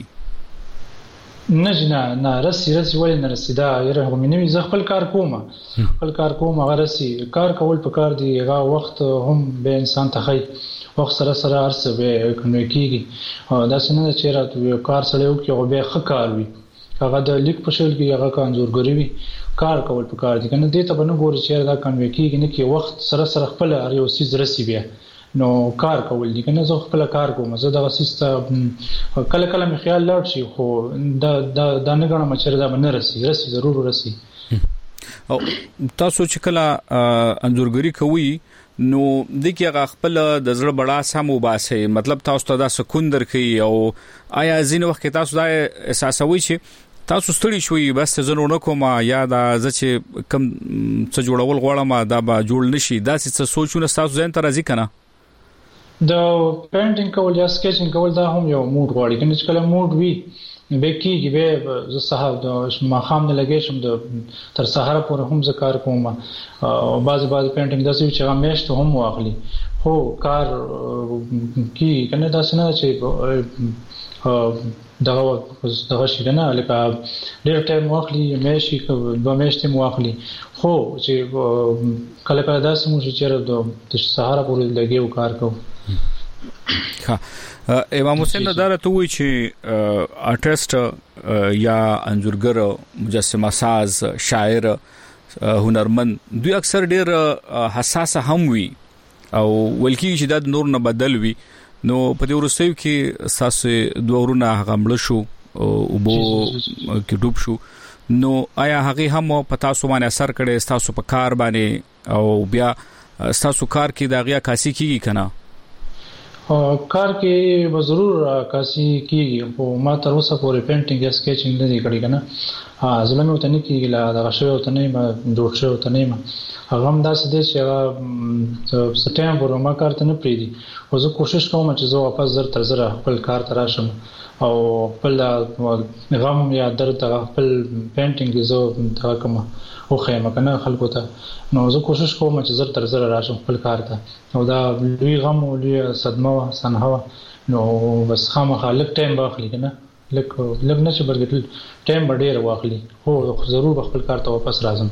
نه رسی ولې نه رسی دا یره هم نه زه خپل کار کوم هغه رسی کار کول په کار دی هغه وخت هم به انسان ته خی وخت سره ارسه به کنوي کیږي او دا څنګه چې راته کار سره یو کې او به خکار وي هغه د لیک په شکل کې هغه کانزورګری وي کار کول په کار دي کنه دې ته بنو ګوري چې دا کنوي کیږي نه کې وخت سره خپل یو سیز رسی بیا نو کار کول دي کنه زه خپل کار کوم زه دا سیستم کله مې خیال لاړ شي خو دا نه غواړم چې دا نه رسی ضرور رسی. او تاسو چې کله انځورګری کوي نو د کې خپل د زړه بڑا سمو باسي مطلب تاسو ته دا سکون درکې او آیا ځین وخت تاسو دا احساسوي چې تاسو ستړي شوي بس زنونه کوم یا دا چې کم څه جوړول غواړم دا به جوړ نشي دا څه سوچونه تاسو ځین ته راځي کنه د پینټینګ کول یا سکیچینګ کول دا هم یو موډ غواړي کنه چې کله موډ وي به کیږي به زه سهار د ماخام نه لګې شم د تر سهار پورې هم ز کار کوم او بعض پینټینګ داسې چې همیش ته هم واخلي خو کار کی کنه دا څنګه چې دغه شي نه لکه ډېر ټایم واخلي مېشي دوه میاشتې مو واخلي خو چې کله کله داسې مو چې د سهار پورې لګیو کار کوو ها امام حسین دارته وی چې آرټیست یا انځورګر مجسمه ساز شاعر هنرمند دوی اکثر ډېر حساس هم وي او ولکه چې د نور نه بدل وي نو په دې ورستیو کې ساسه دوورونه غمړ شو او بو کې ډوب شو نو آیا هغه هم په تاسو باندې اثر کړي تاسو په کار باندې او بیا تاسو کار کې داغیا کاسي کیږي کنه کار کې به ضرور کاسي کیږي او ما تر اوسه پورې پینټینګ یا سکیچینګ نه دی کړی کنه ځلمه وته نه کیږي لا دا شوی وته نه ما جوړ شوی وته نه ما هغه هم داسې دي چې هغه سپټمبر ما کار ته نه پریدي او زه کوشش کوم چې زه واپس زر تر زر خپل کار ته راشم او خپل غم یا درد خپل پینټینګ زه دا کوم او خیمه کنه خلکو ته نو زه کوشش کوم چې زر تر زر راشم خپل کار ته او دا لوی غم او لوی صدمه سنهوا نو بس خامخا لک ټایم واخلي کنه لک نه چې برګټل ټایم ډیر واخلي هو ضرور خپل کار ته واپس راځم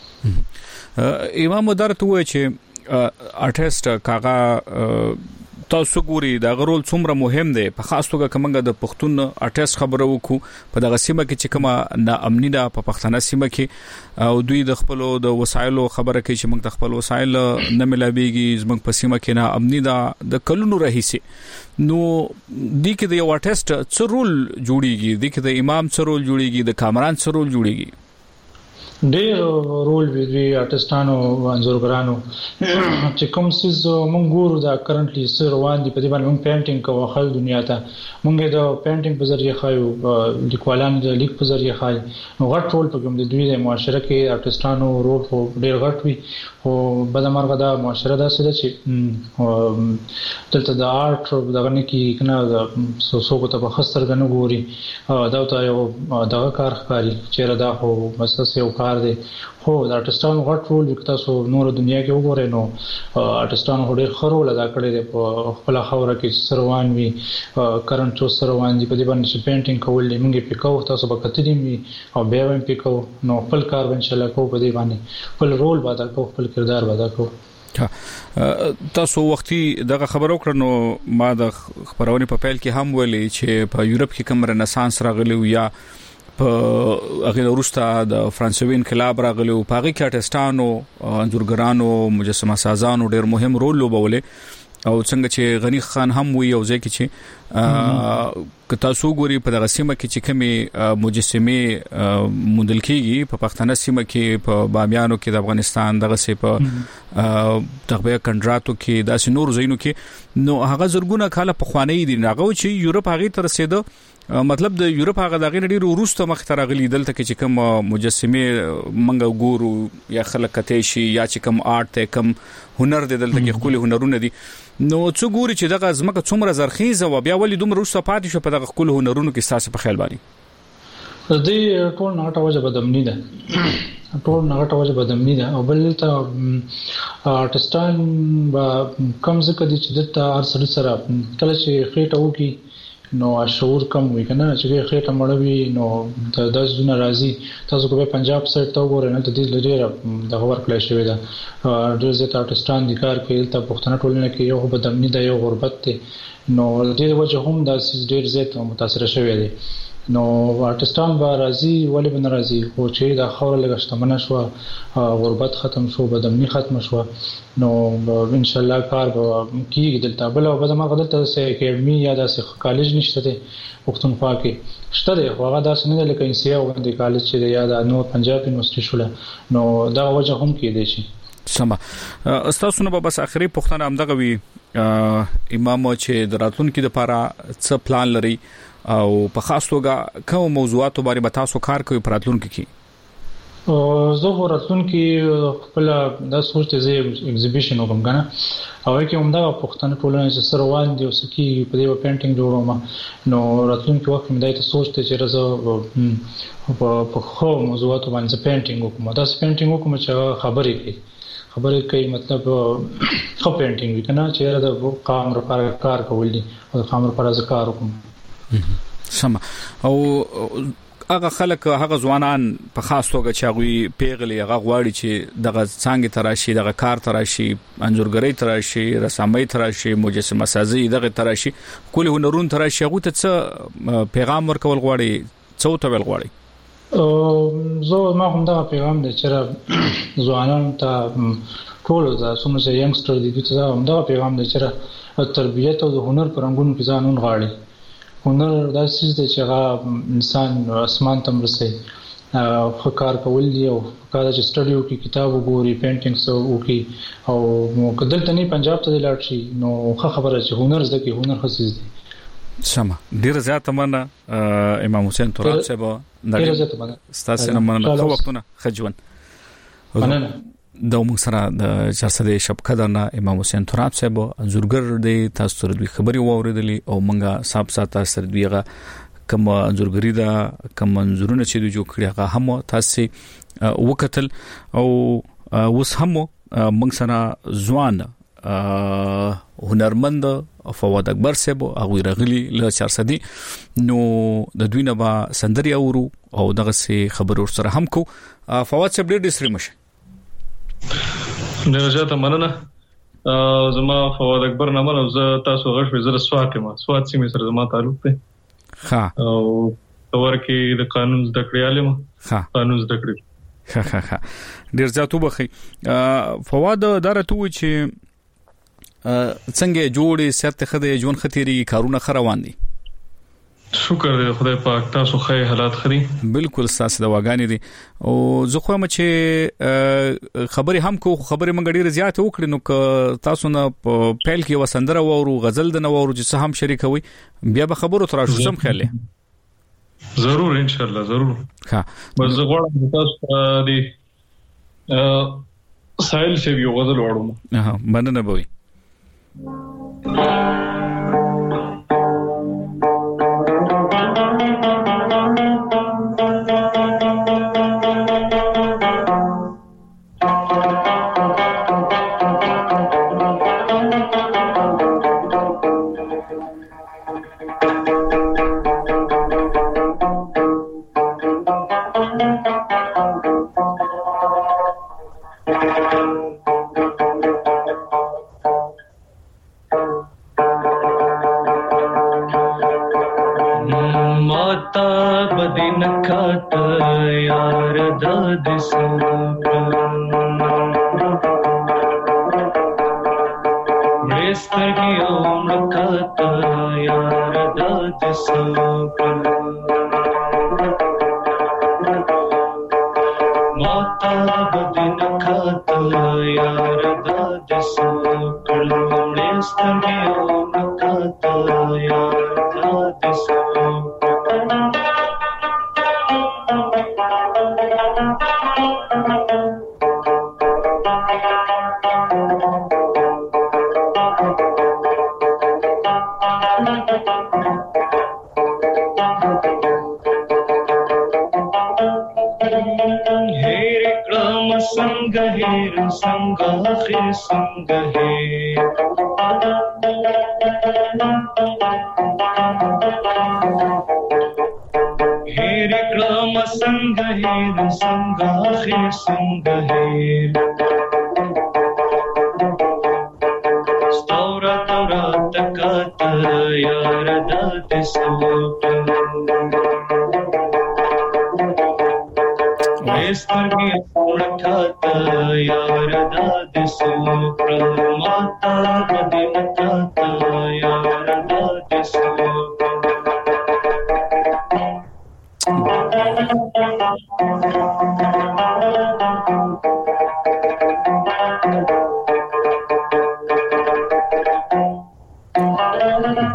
امام درته وای چې آرټیست کاغه تاسو ګوري دا غرول څومره مهم دی په خاص توګه کومه د پښتون آرټیست خبرو وکړو په دغه سیمه کې چې کومه نه امنی ده په پښتنه سیمه کې او دوی د خپل د وسایلو خبره کوي چې موږ د خپل وسایل نه ملابيږي زموږ په سیمه کې نه امنی ده د کلونو رهیسي نو د کې د یو آرټیست څه رول جوړیږي د کې د امام څه رول جوړیږي د کامران څه رول جوړیږي ډېر رول وی آرټستانو انځورګرانو چې کوم څه مونږ ګورو دا کرنټلی سره روان دي په دې باندې مونږ پینټینګ کوو خل دنیا ته مونږ د پینټینګ په ذریعہ خایو لیکوالان د لیک په ذریعہ خای نو غټ رول په کوم د دوی د معاشره کې آرټستانو رول خو ډېر غټ وي او بدمرغه دا معاشره دا څه چې دلته د آرټ دغه نه کې کنه د سوسو ته په خستر غنو ګوري دا ته یو دغه کار ښکاری چې دا خو مسله یو کار دی خو د آرټستانو غټ رول وکړ تاسو نور دنیا کې وګورئ نو آرټستانو ډېر خرول ادا کړی دی په خپل خوره کې سروان وی کرنټ چو سروان دی په دې باندې چې پینټینګ کول موږ پکاو تاسو به کتلی می او بیا هم پکاو نو خپل کار ان شاء الله کو په دې باندې خپل رول ادا کو خپل کردار ادا کو تاسو وختي دغه خبرو کړنو ما د خبرونه په پیل کې هم ویلي چې په یورپ کې کوم رنسانس راغلی یا په هغه وروسته د فرانسوي انقلاب راغلی او په هغه کې آرټستانو انځورګرانو مجسمه سازانو ډېر مهم رول لوبولې او څنګه چې غنی خان هم وی او ځکه چې کتا سو ګوري په دغه سیمه کې چې کومه مجسمه مودل کېږي په پښتنه سیمه کې په بامیانو کې د افغانستان دغه سي په تغبیه کنډراتو کې داسې نور زینو کې نو هغه زرګونه کاله په خوانی دي هغه چې یورپ هغه تر رسیدو مطلب د یورپ هغه دغه ډیرو وروسته مخ ته راغلي دلته کې چې کوم مجسمه منګو ګورو یا خلک کته شي یا چې کوم آرټ ته کوم هنر د دلته کې خپل هنرونه دي نو څو ګوري چې دغه ځمکه څومره زرخیزه او بیا ولې دومره وروسته پاتې شو په دغه خپل هنرونو کې تاسو په خیال باندې د دې ټول ناټه وجه بدمنی ده ټول ناټه وجه بدمنی ده او بل ته آرټستان با کم ځکه دي چې دته هر سره کله چې خېټه وکي نو شعور کم وي کنه چې خېټه مړوي نو د 10 جون راځي تاسو کومه پنجاب سایت ته وګورئ نه د دې لري د خبر کړی شوی دا ډېر زیات آرټستان د کار کوي ته پښتنه ټولنه کې یو بدمنی ده یو غربت ده نو دې وجه هم د ډېر زیات متاثر شوی دی نو آرټستان به راځي ولې به ناراضي خو چې دا خوره لګشتمنه شو غربت ختم شو بدمنی ختم شو نو ان شاء الله کار به کیږي دلته بل او بدمه دلته سه اکیډمي یا د کالج نشته دی پښتونخوا کې شته دی خو هغه داسې نه لکه انسیا او د کالج چې یا د نور پنجاب یونیورسيټي شول نو دا وجه هم کې دی شي سم استاسو نو بس اخري پښتنه هم دغه وی امام چې دراتونکو لپاره څه پلان لري او په خاص توګه کوم موضوعاتو باندې تاسو کار کوي پراتونکو کې زه وراتونکو خپل د سوچ ته ایگزیبیشن وکم کنه او کې همدا پښتنه ټولنه چې سره وان دي او سکی په دې پینټینګ جوړوم نو راتونکو وخت مې دایته سوچ ته چې راځه په خو موضوعاتو باندې پینټینګ وکم دا پینټینګ وکم چې خبرې کوي مطلب خو پینټینګ وکنه چې د قام لپاره کار کول دي او قام لپاره کار وکم سم او هغه خلک هغه ځوانان په خاص توګه چې هغه پیغلي هغه غواړي چې دغه څنګه تراشي دغه کار تراشي انځورګری تراشي رسامي تراشي مجسمه سازي دغه تراشي کله هنرون تراشي هغه ته پیغام ورکول غواړي څو ته ول غواړي زه ما هم دا پیغام د چر ځوانان ته ټول دا څومره چې ینګستر دي ته هم دا پیغام د چر تربیت او د هنر پرنګونو په ځانون غواړي هنر دا څه چې هغه انسان اسمان ته مرسي خو کار کول دي او کار چې سټډیو کې کتاب وګوري پینټینګز وکي او کدل ته نه پنجاب ته لاړ شي نو خبره چې هنر زده کې هنر خصيص دي سم ډیر زیاته مننه امام حسین تراب صاحب ډیر زیاته مننه ستاسو نه مننه خو وختونه خجون مننه د موږ سره د چرسده شب قدرنا امام حسین تراب صاحب انځورګر دی تاسو سره دوی خبري واوریدلې او موږ صاحب ساته سره دویغه کوم انځورګری دا کوم انځورونه چې دوی جوړ کړی هغه هم تاسو وکتل او اوس هم موږ سره ځوان هنرمند فواد اکبر صاحب هغه رغلی له چرسدي نو د دوی نه با سندري اورو او دغه سي خبرو سره هم کو فواد صاحب ډېر ډیسری مشه نرجات مننه زما فواد اکبر نه منم زه تاسو غږ زره سوات ما سوات سیمه سره زما تعلق دی ها او ورکه د قانون زده کړی علم ها قانون زده کړی ها ډیر ځاتو بخي فواد درته چې څنګه جوړې سرته خدای جون خطيري کارونه خروان دي شکر دې خدای پاک تاسو خې حالات خري بالکل ساس د واغانی دي او زه خو هم چې خبري هم کو خبري منګ ډیره زیات وکړي نو تاسو نه پیل کې وسندره وورو غزل د نوورو چې هم شریکوي بیا به خبرو تراشو سم خیاله ضرور ان شاء الله ضرور ها بس زه غواړم تاسو دې سایل شي یو غزل وړم مننه بوي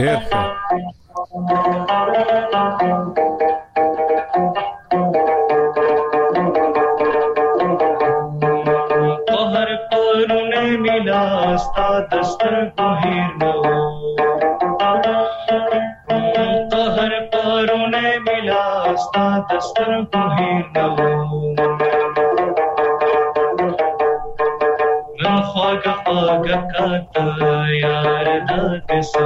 ډېر هر پرونه ملا ستا دستر کوهیر نو هر پرونه ملا ستا دستر کوهیر نو خواږه خواږه کاته یار د دسو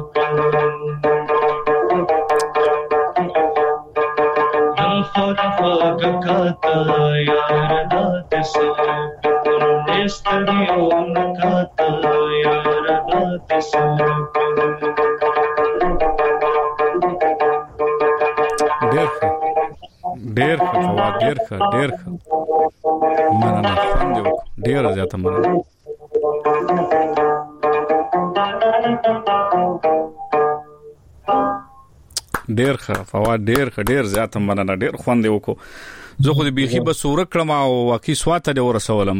خواږه خواږه کاته یار د دسو استدیو نکاته یار د دسو ډېر فواد ډېر مننه خوند یو ډېر زیاته مننه ډېر فواد ډېر زیاته مننه ډېر خوند یو کو زه خو دې بيخي به سور کړم او واقعي سواته دې ورسولم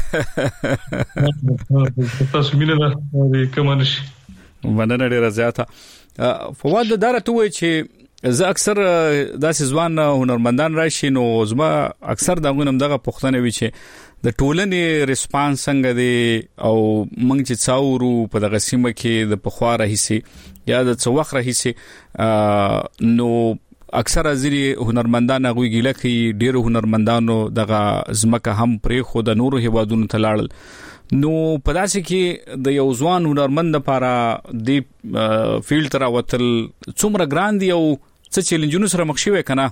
تاسو مینه ده کومنش مننه ډېر زیاته فواد دره ته وای چې زه اکثر داسې ځوان هنرمندان راشي نو زما اکثر دغه پوښتنه وی چې د ټولنې ریسپانس څنګه دی او موږ چې څاورو په دغه سیمه کې د پخواره هيسي یا د څو وخت راهيسي نو اکثر ازري هنرمندان غوي ګیله کوي ډیرو هنرمندانو دغه زمکه هم پرې خو د نورو هیوادونو ته لاړل نو په داسې کې د یو ځوان هنرمند لپاره د فیلډ تر وتل څومره ګران دی او څه چیلنجونو سره مخ شوی کنه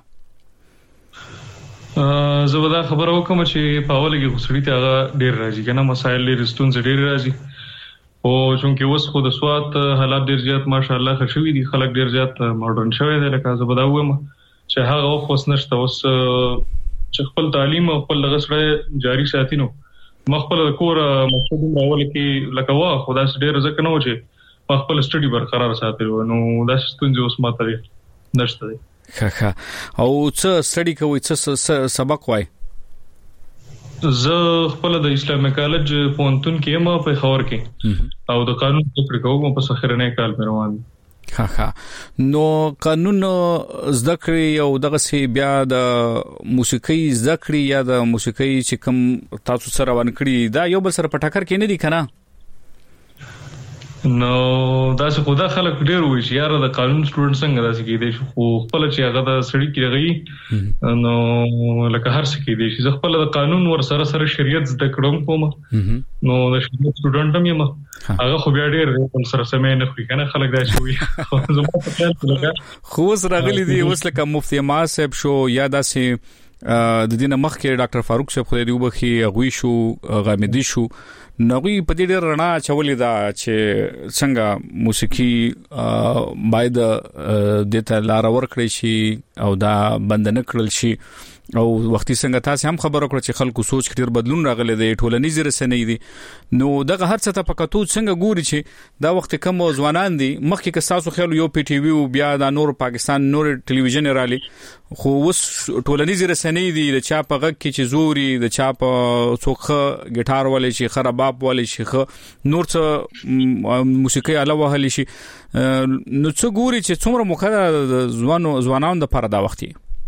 زه دا خبره وکم چې په اوله کې غوښړی ته هغه ډیر راځي کنه مسایل ډیر ستونزې ډیر راځي او چې اوس خو د سواد حالات ډیر زیات ماشاءالله خشوي دي خلک ډیر زیات ماډرن شوی دی لکه زه بدا وایم چې هغه اوس نشته اوس چې خپل تعلیم او خپل لغسره جاری ساتي نو مخبل کور مقصد راول کې لکه وا خدا سره ډیر ځکه نو چې خپل سټډي برقرار ساتي نو دا ستونزې اوس ماته نشته دي ښه او څه سټډي کوي څه سبق وای زه خپل د اسلامي کالج پونتون کې ما په خور کې او د قانون ذکر کوم په سخرنه کال روان ها نو قانون ذکر او دغه سی بیا د موسیقي ذکر یا د موسیقي چې کوم تاسو سره روان کړی دا یو بل سره پټاکر کې نه دي کنه نو دا څه خدا خلک ډیر وایي چې یاره د قانون سټوډنټ څنګه داسې کېدی شي خو خپل چې هغه د سړی کېږي نو لکه هر څه کېدی شي خپل د قانون ور سره شریعت زده کړم کوم نو د شریعت سټوډنټ هم یم هغه خو بیا ډیر خپل سره سمې نه خوې کنه خلک دا شي وي خو سره غلي دي اوس لکه مفتي ما صاحب شو یا داسې د دینه مخکې ډاکټر فاروق صاحب خو دې وبخي غوي شو غامدي شو نوې په دې ډېر رڼا چولې دا چې څنګه موسیقي باید د ته لار ورکړي شي او دا بند نه کړل شي او وختي څنګه تاسو هم خبرو کړ چې خلکو سوچ کړي بدلون راغلي دی ټولنیز رسنۍ دي نو دغه هر څه ته پکاتو څنګه ګوري چې دا وخت کم ځوانان دي مخکې که تاسو خیال یو پی ټي وی او بیا د نور پاکستان نور ټلویزیون رالي خو وس ټولنیز رسنۍ دي د چا په غږ کې چې زوري د چا په څوخه ګټار ولې شي خراباب ولې شي نور څه موسیقي علاوه هلي شي نو څه ګوري چې څومره مخه ځوانانو د پر دا وختي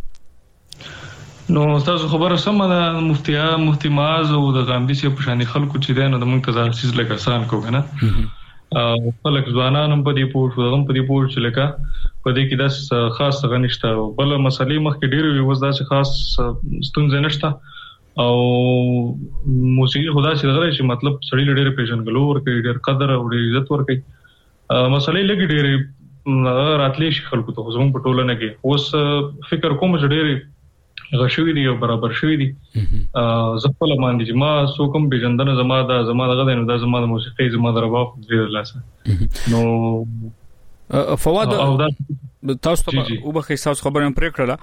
نو تاسو خبره سمه ده مفتی معاذ او د غامدي سي په شان خلکو چې دنه د منتظر چیز لکه آسان کو کنه خلک ځوانانو په دې پوښ وغم په دې پوښ چې لکه په دې کې د خاص غنښت بل مسلې مخکې ډېر وي وځه چې خاص ستونزې نشته او موسیقي خدا چې دغه چې مطلب سړی ډېر پیژنګلو ورکړي ډېر قدر او ډېر عزت ورکړي مسلې لګي ډېر راتلې شي خلکو ته زموږ په ټولنه کې اوس فکر کوم چې ډېر غشوي دي او برابر شوي دي زغپل باندې چې ما سو کوم پیژندنه زما دغه نو د زما د موسیقي زما د رباب دې لاسه نو فواد تاسو ته وبخښه تاسو خبرم پرې کړله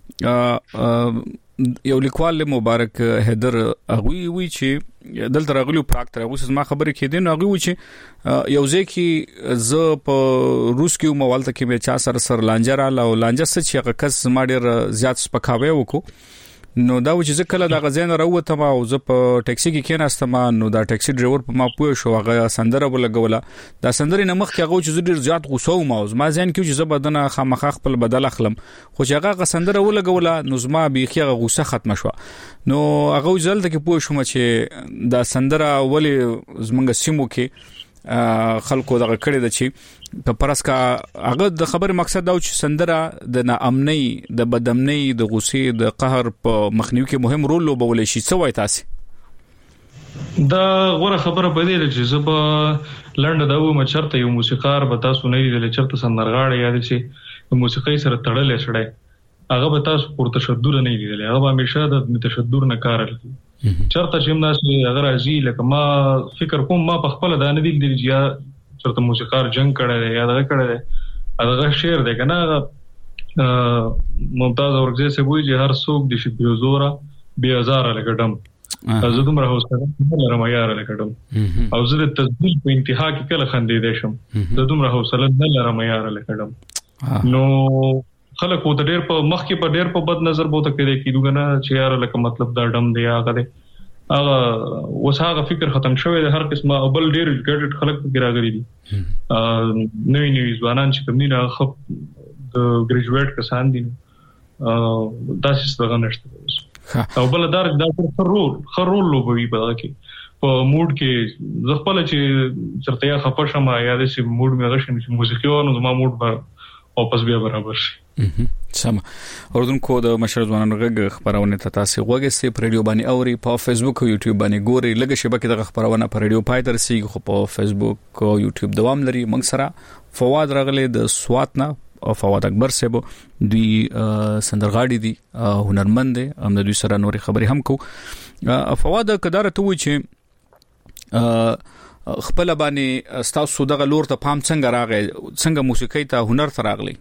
یو لیکوال مبارک حیدر اغوی وی چې دلته راغلو پراکټر اوس ما خبرې کېدې نو اغوی چې یو ځکه ز په روس کې موالته کې مې چا سره لانجه را لا او لانجه څه چې هغه کس ما ډېر زیات سپکاوي وکړو نو دا چې زه کله د غزین راوته ما او زه په ټاکسي کې کېناستم نو دا ټاکسي ډرایور په ما پوه شو هغه سندره ولګوله دا سندره نه مخ کې هغه چې ډیر زیات غوسه و ما ځین کې چې زه بدنه خامخ خپل بدل اخلم خو چې هغه سندره ولګوله نو زما بيخي هغه غوسه ختم شو نو هغه ځل ته کې پوه شوم چې دا سندره ولې زمونږ سیمو کې خلکو دغه کړی د چې په پرسکا هغه د خبرې مقصد دا چې سندره د ناامنۍ د بدامنۍ د غوسې د قهر په مخنیوي کې مهم رول لوبولای شي څه وایي تاسو دا غوړه خبره بدیل چې زب لنډ دا و مچرته یو موسیقار به تاسو نه لیدل چرته سندرغاړی یاد شي موسیقي سره تړلې شړای هغه به تاسو پر تشدد نه لیدل هغه همیشه د تشدد نه کار کوي چرته چې موږ اگر راځي لکه ما فکر کوم ما په خپل د نه دی یا چرته موسیقار جنگ کړی یا دا کړی هغه شعر دی کنه ممتاز اورګزی سے وایي چې هر څوک د شي بیزورا بیا هزار لګډم زه دومره هوسره نه لرم یار لګډم او زه د تسبیح په انتها کې کله خندې دې شم زه دومره هوسره نه لرم یار لګډم نو خلک وو د ډېر په مخ کې په ډېر په بد نظر بوته کېږي کیدو نه چې یار لکه مطلب دا ډم دی هغه دی هغه وساغه فکر ختم شوی د هر قسمه بل ډیر ګډ خلک کې راغلي دي نوې ځوانان چې کوم نه خپ د ګریجویټ کسان دي دا څه نشته او بل دار دا خرول لوبوي په کې په موډ کې زغپل چې چرته یا خپشم یا د سي موډ مې غشم چې موسیقي ونه زما موډ واپس بیا برابر شي سم اوردونکو د مشر ځوانانو غږ خبرونه ته تاسو غوږی په ریډیو باندې اوري په فیسبوک او یوټیوب باندې ګوري لږه شبکې د خبرونه په ریډیو پای درسي خو په فیسبوک او یوټیوب دوام لري موږ سره فواد راغله د سواتنا او فواد اکبر صاحب دوی سندرغاړي دي هنرمند دي هم د دوی سره نوري خبري هم کو فواد کدار ته وی چې خپل باندې تاسو دغه لور ته پام څنګه راغی څنګه موسیقي ته هنر ته راغلی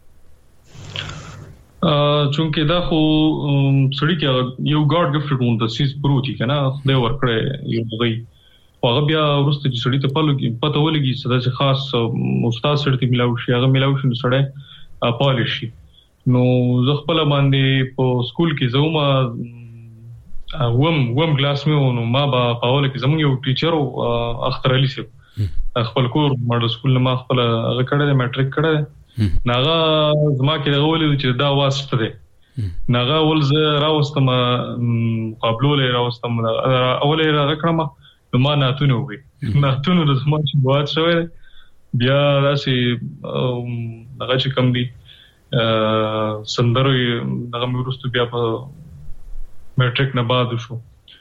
چونکه دا خو سړی کې یو ګاډ ګفټ وون د سیس پروتي کنه خدای ورکړي یو غي هغه بیا ورسته چې سړی ته پته ولګي چې دا خاص استاد سره ته ملاوي شي هغه ملاوي شي سړی پالیشي نو زه خپل باندې په سکول کې زوما وم کلاس مې نو ما با پاول کې زموږ یو ټیچر اختر علي صاحب خپل کور ماډل سکول نه ما خپل هغه کړه میټریک کړه ناغه زما کې غوړل چې دا واسطه ده ناغه ول ز راوستم قبلو له راوستم اوله راکړم نو ما ناتونه وي ناتونه د زما چې بوات شوی بیا راشي هغه چې کم دي سندرو هغه مې ورستو بیا په میټریک نه بعد شو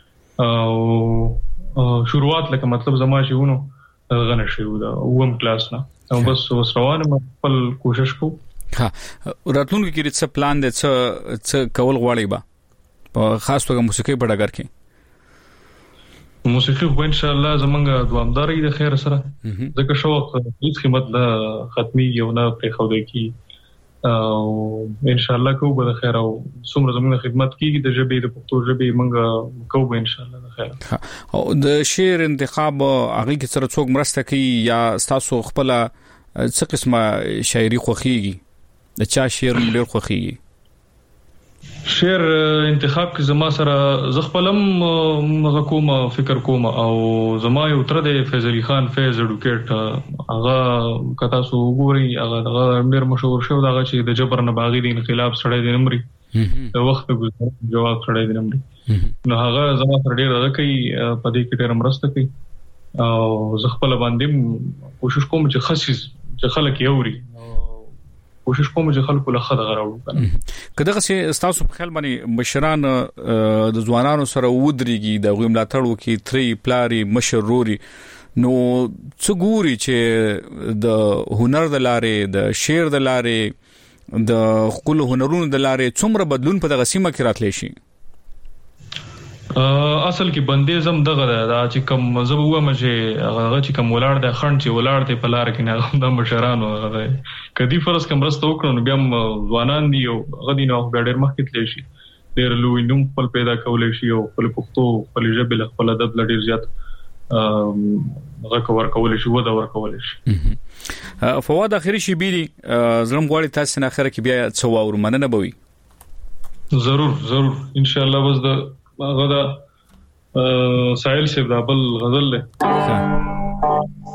او شروعات لکه مطلب زما چې ونه غنه شو دا وم کلاس نه او بس وسروانه خپل کوشش کو ها راتلونکو کې څه پلان دي څه کول غواړي با په خاص توګه موسیقي په ډګر کې موسیقي خو ان شاء الله زمونږ دوامداري د خیر سره ځکه شوق هیڅ قیمت نه ختمي یو نه پرې خو دی کی او ان شاء الله کو به خیر او څومره زموږ خدمت کیږي د ژبې د پښتو ژبې موږ کو به ان شاء الله د خیر او د شعر انتخاب هغه کې سره څوک مرسته کوي یا تاسو خپل څه قسمه شاعري خوخيږي د چا شعر ډېر خوخيږي شعر انتخاب کې زما سره زغپلم کوم فکر کوم او زما یو تر د فیض علي خان فیض اډوکیټ هغه کتا سو ګوري هغه ډېر مشهور شو دا چې د جبر نه باغی د انقلاب سره د نمبر د وخت جواب سره د نمبر نو هغه زما سره ډېر راکې په دې کې ډېر مرسته کوي او زغپل باندې کوشش کوم چې خصيص چې خلک یوري کوشش کوم چې خلکو له خدای غراړو کنه کله چې تاسو په خیال باندې مشران د ځوانانو سره ودرېږي د غویم لاتړو کې تری پلاری مشروري نو څو ګوري چې د هنر د لارې د شعر د لارې د خپل هنرونو د لارې څومره بدلون په دغه سیمه کې راتلی شي اصل کې بندیزم دغه دا چې کوم مذهب و مشه هغه چې کوم ولار د خند چې ولار ته په لار کې نه د مشرانو هغه کدي فرض کوم راسته وکړو بیا ځوانان دی او غدي نو ډېر مخکې تللی شي ډېر لوی نوم خپل پیدا کولای شي او خپل پښتو خپل ژبه له خپل ادب لډیر زیات هغه کور کولای شي ودا ور کولای شي فواد اخري شي بيدي زلم غواړي تاسو نه اخره کې بیا څو اور مننه بوي ضرور ان شاء الله. بس د غدا سائل سے دا بل غزل له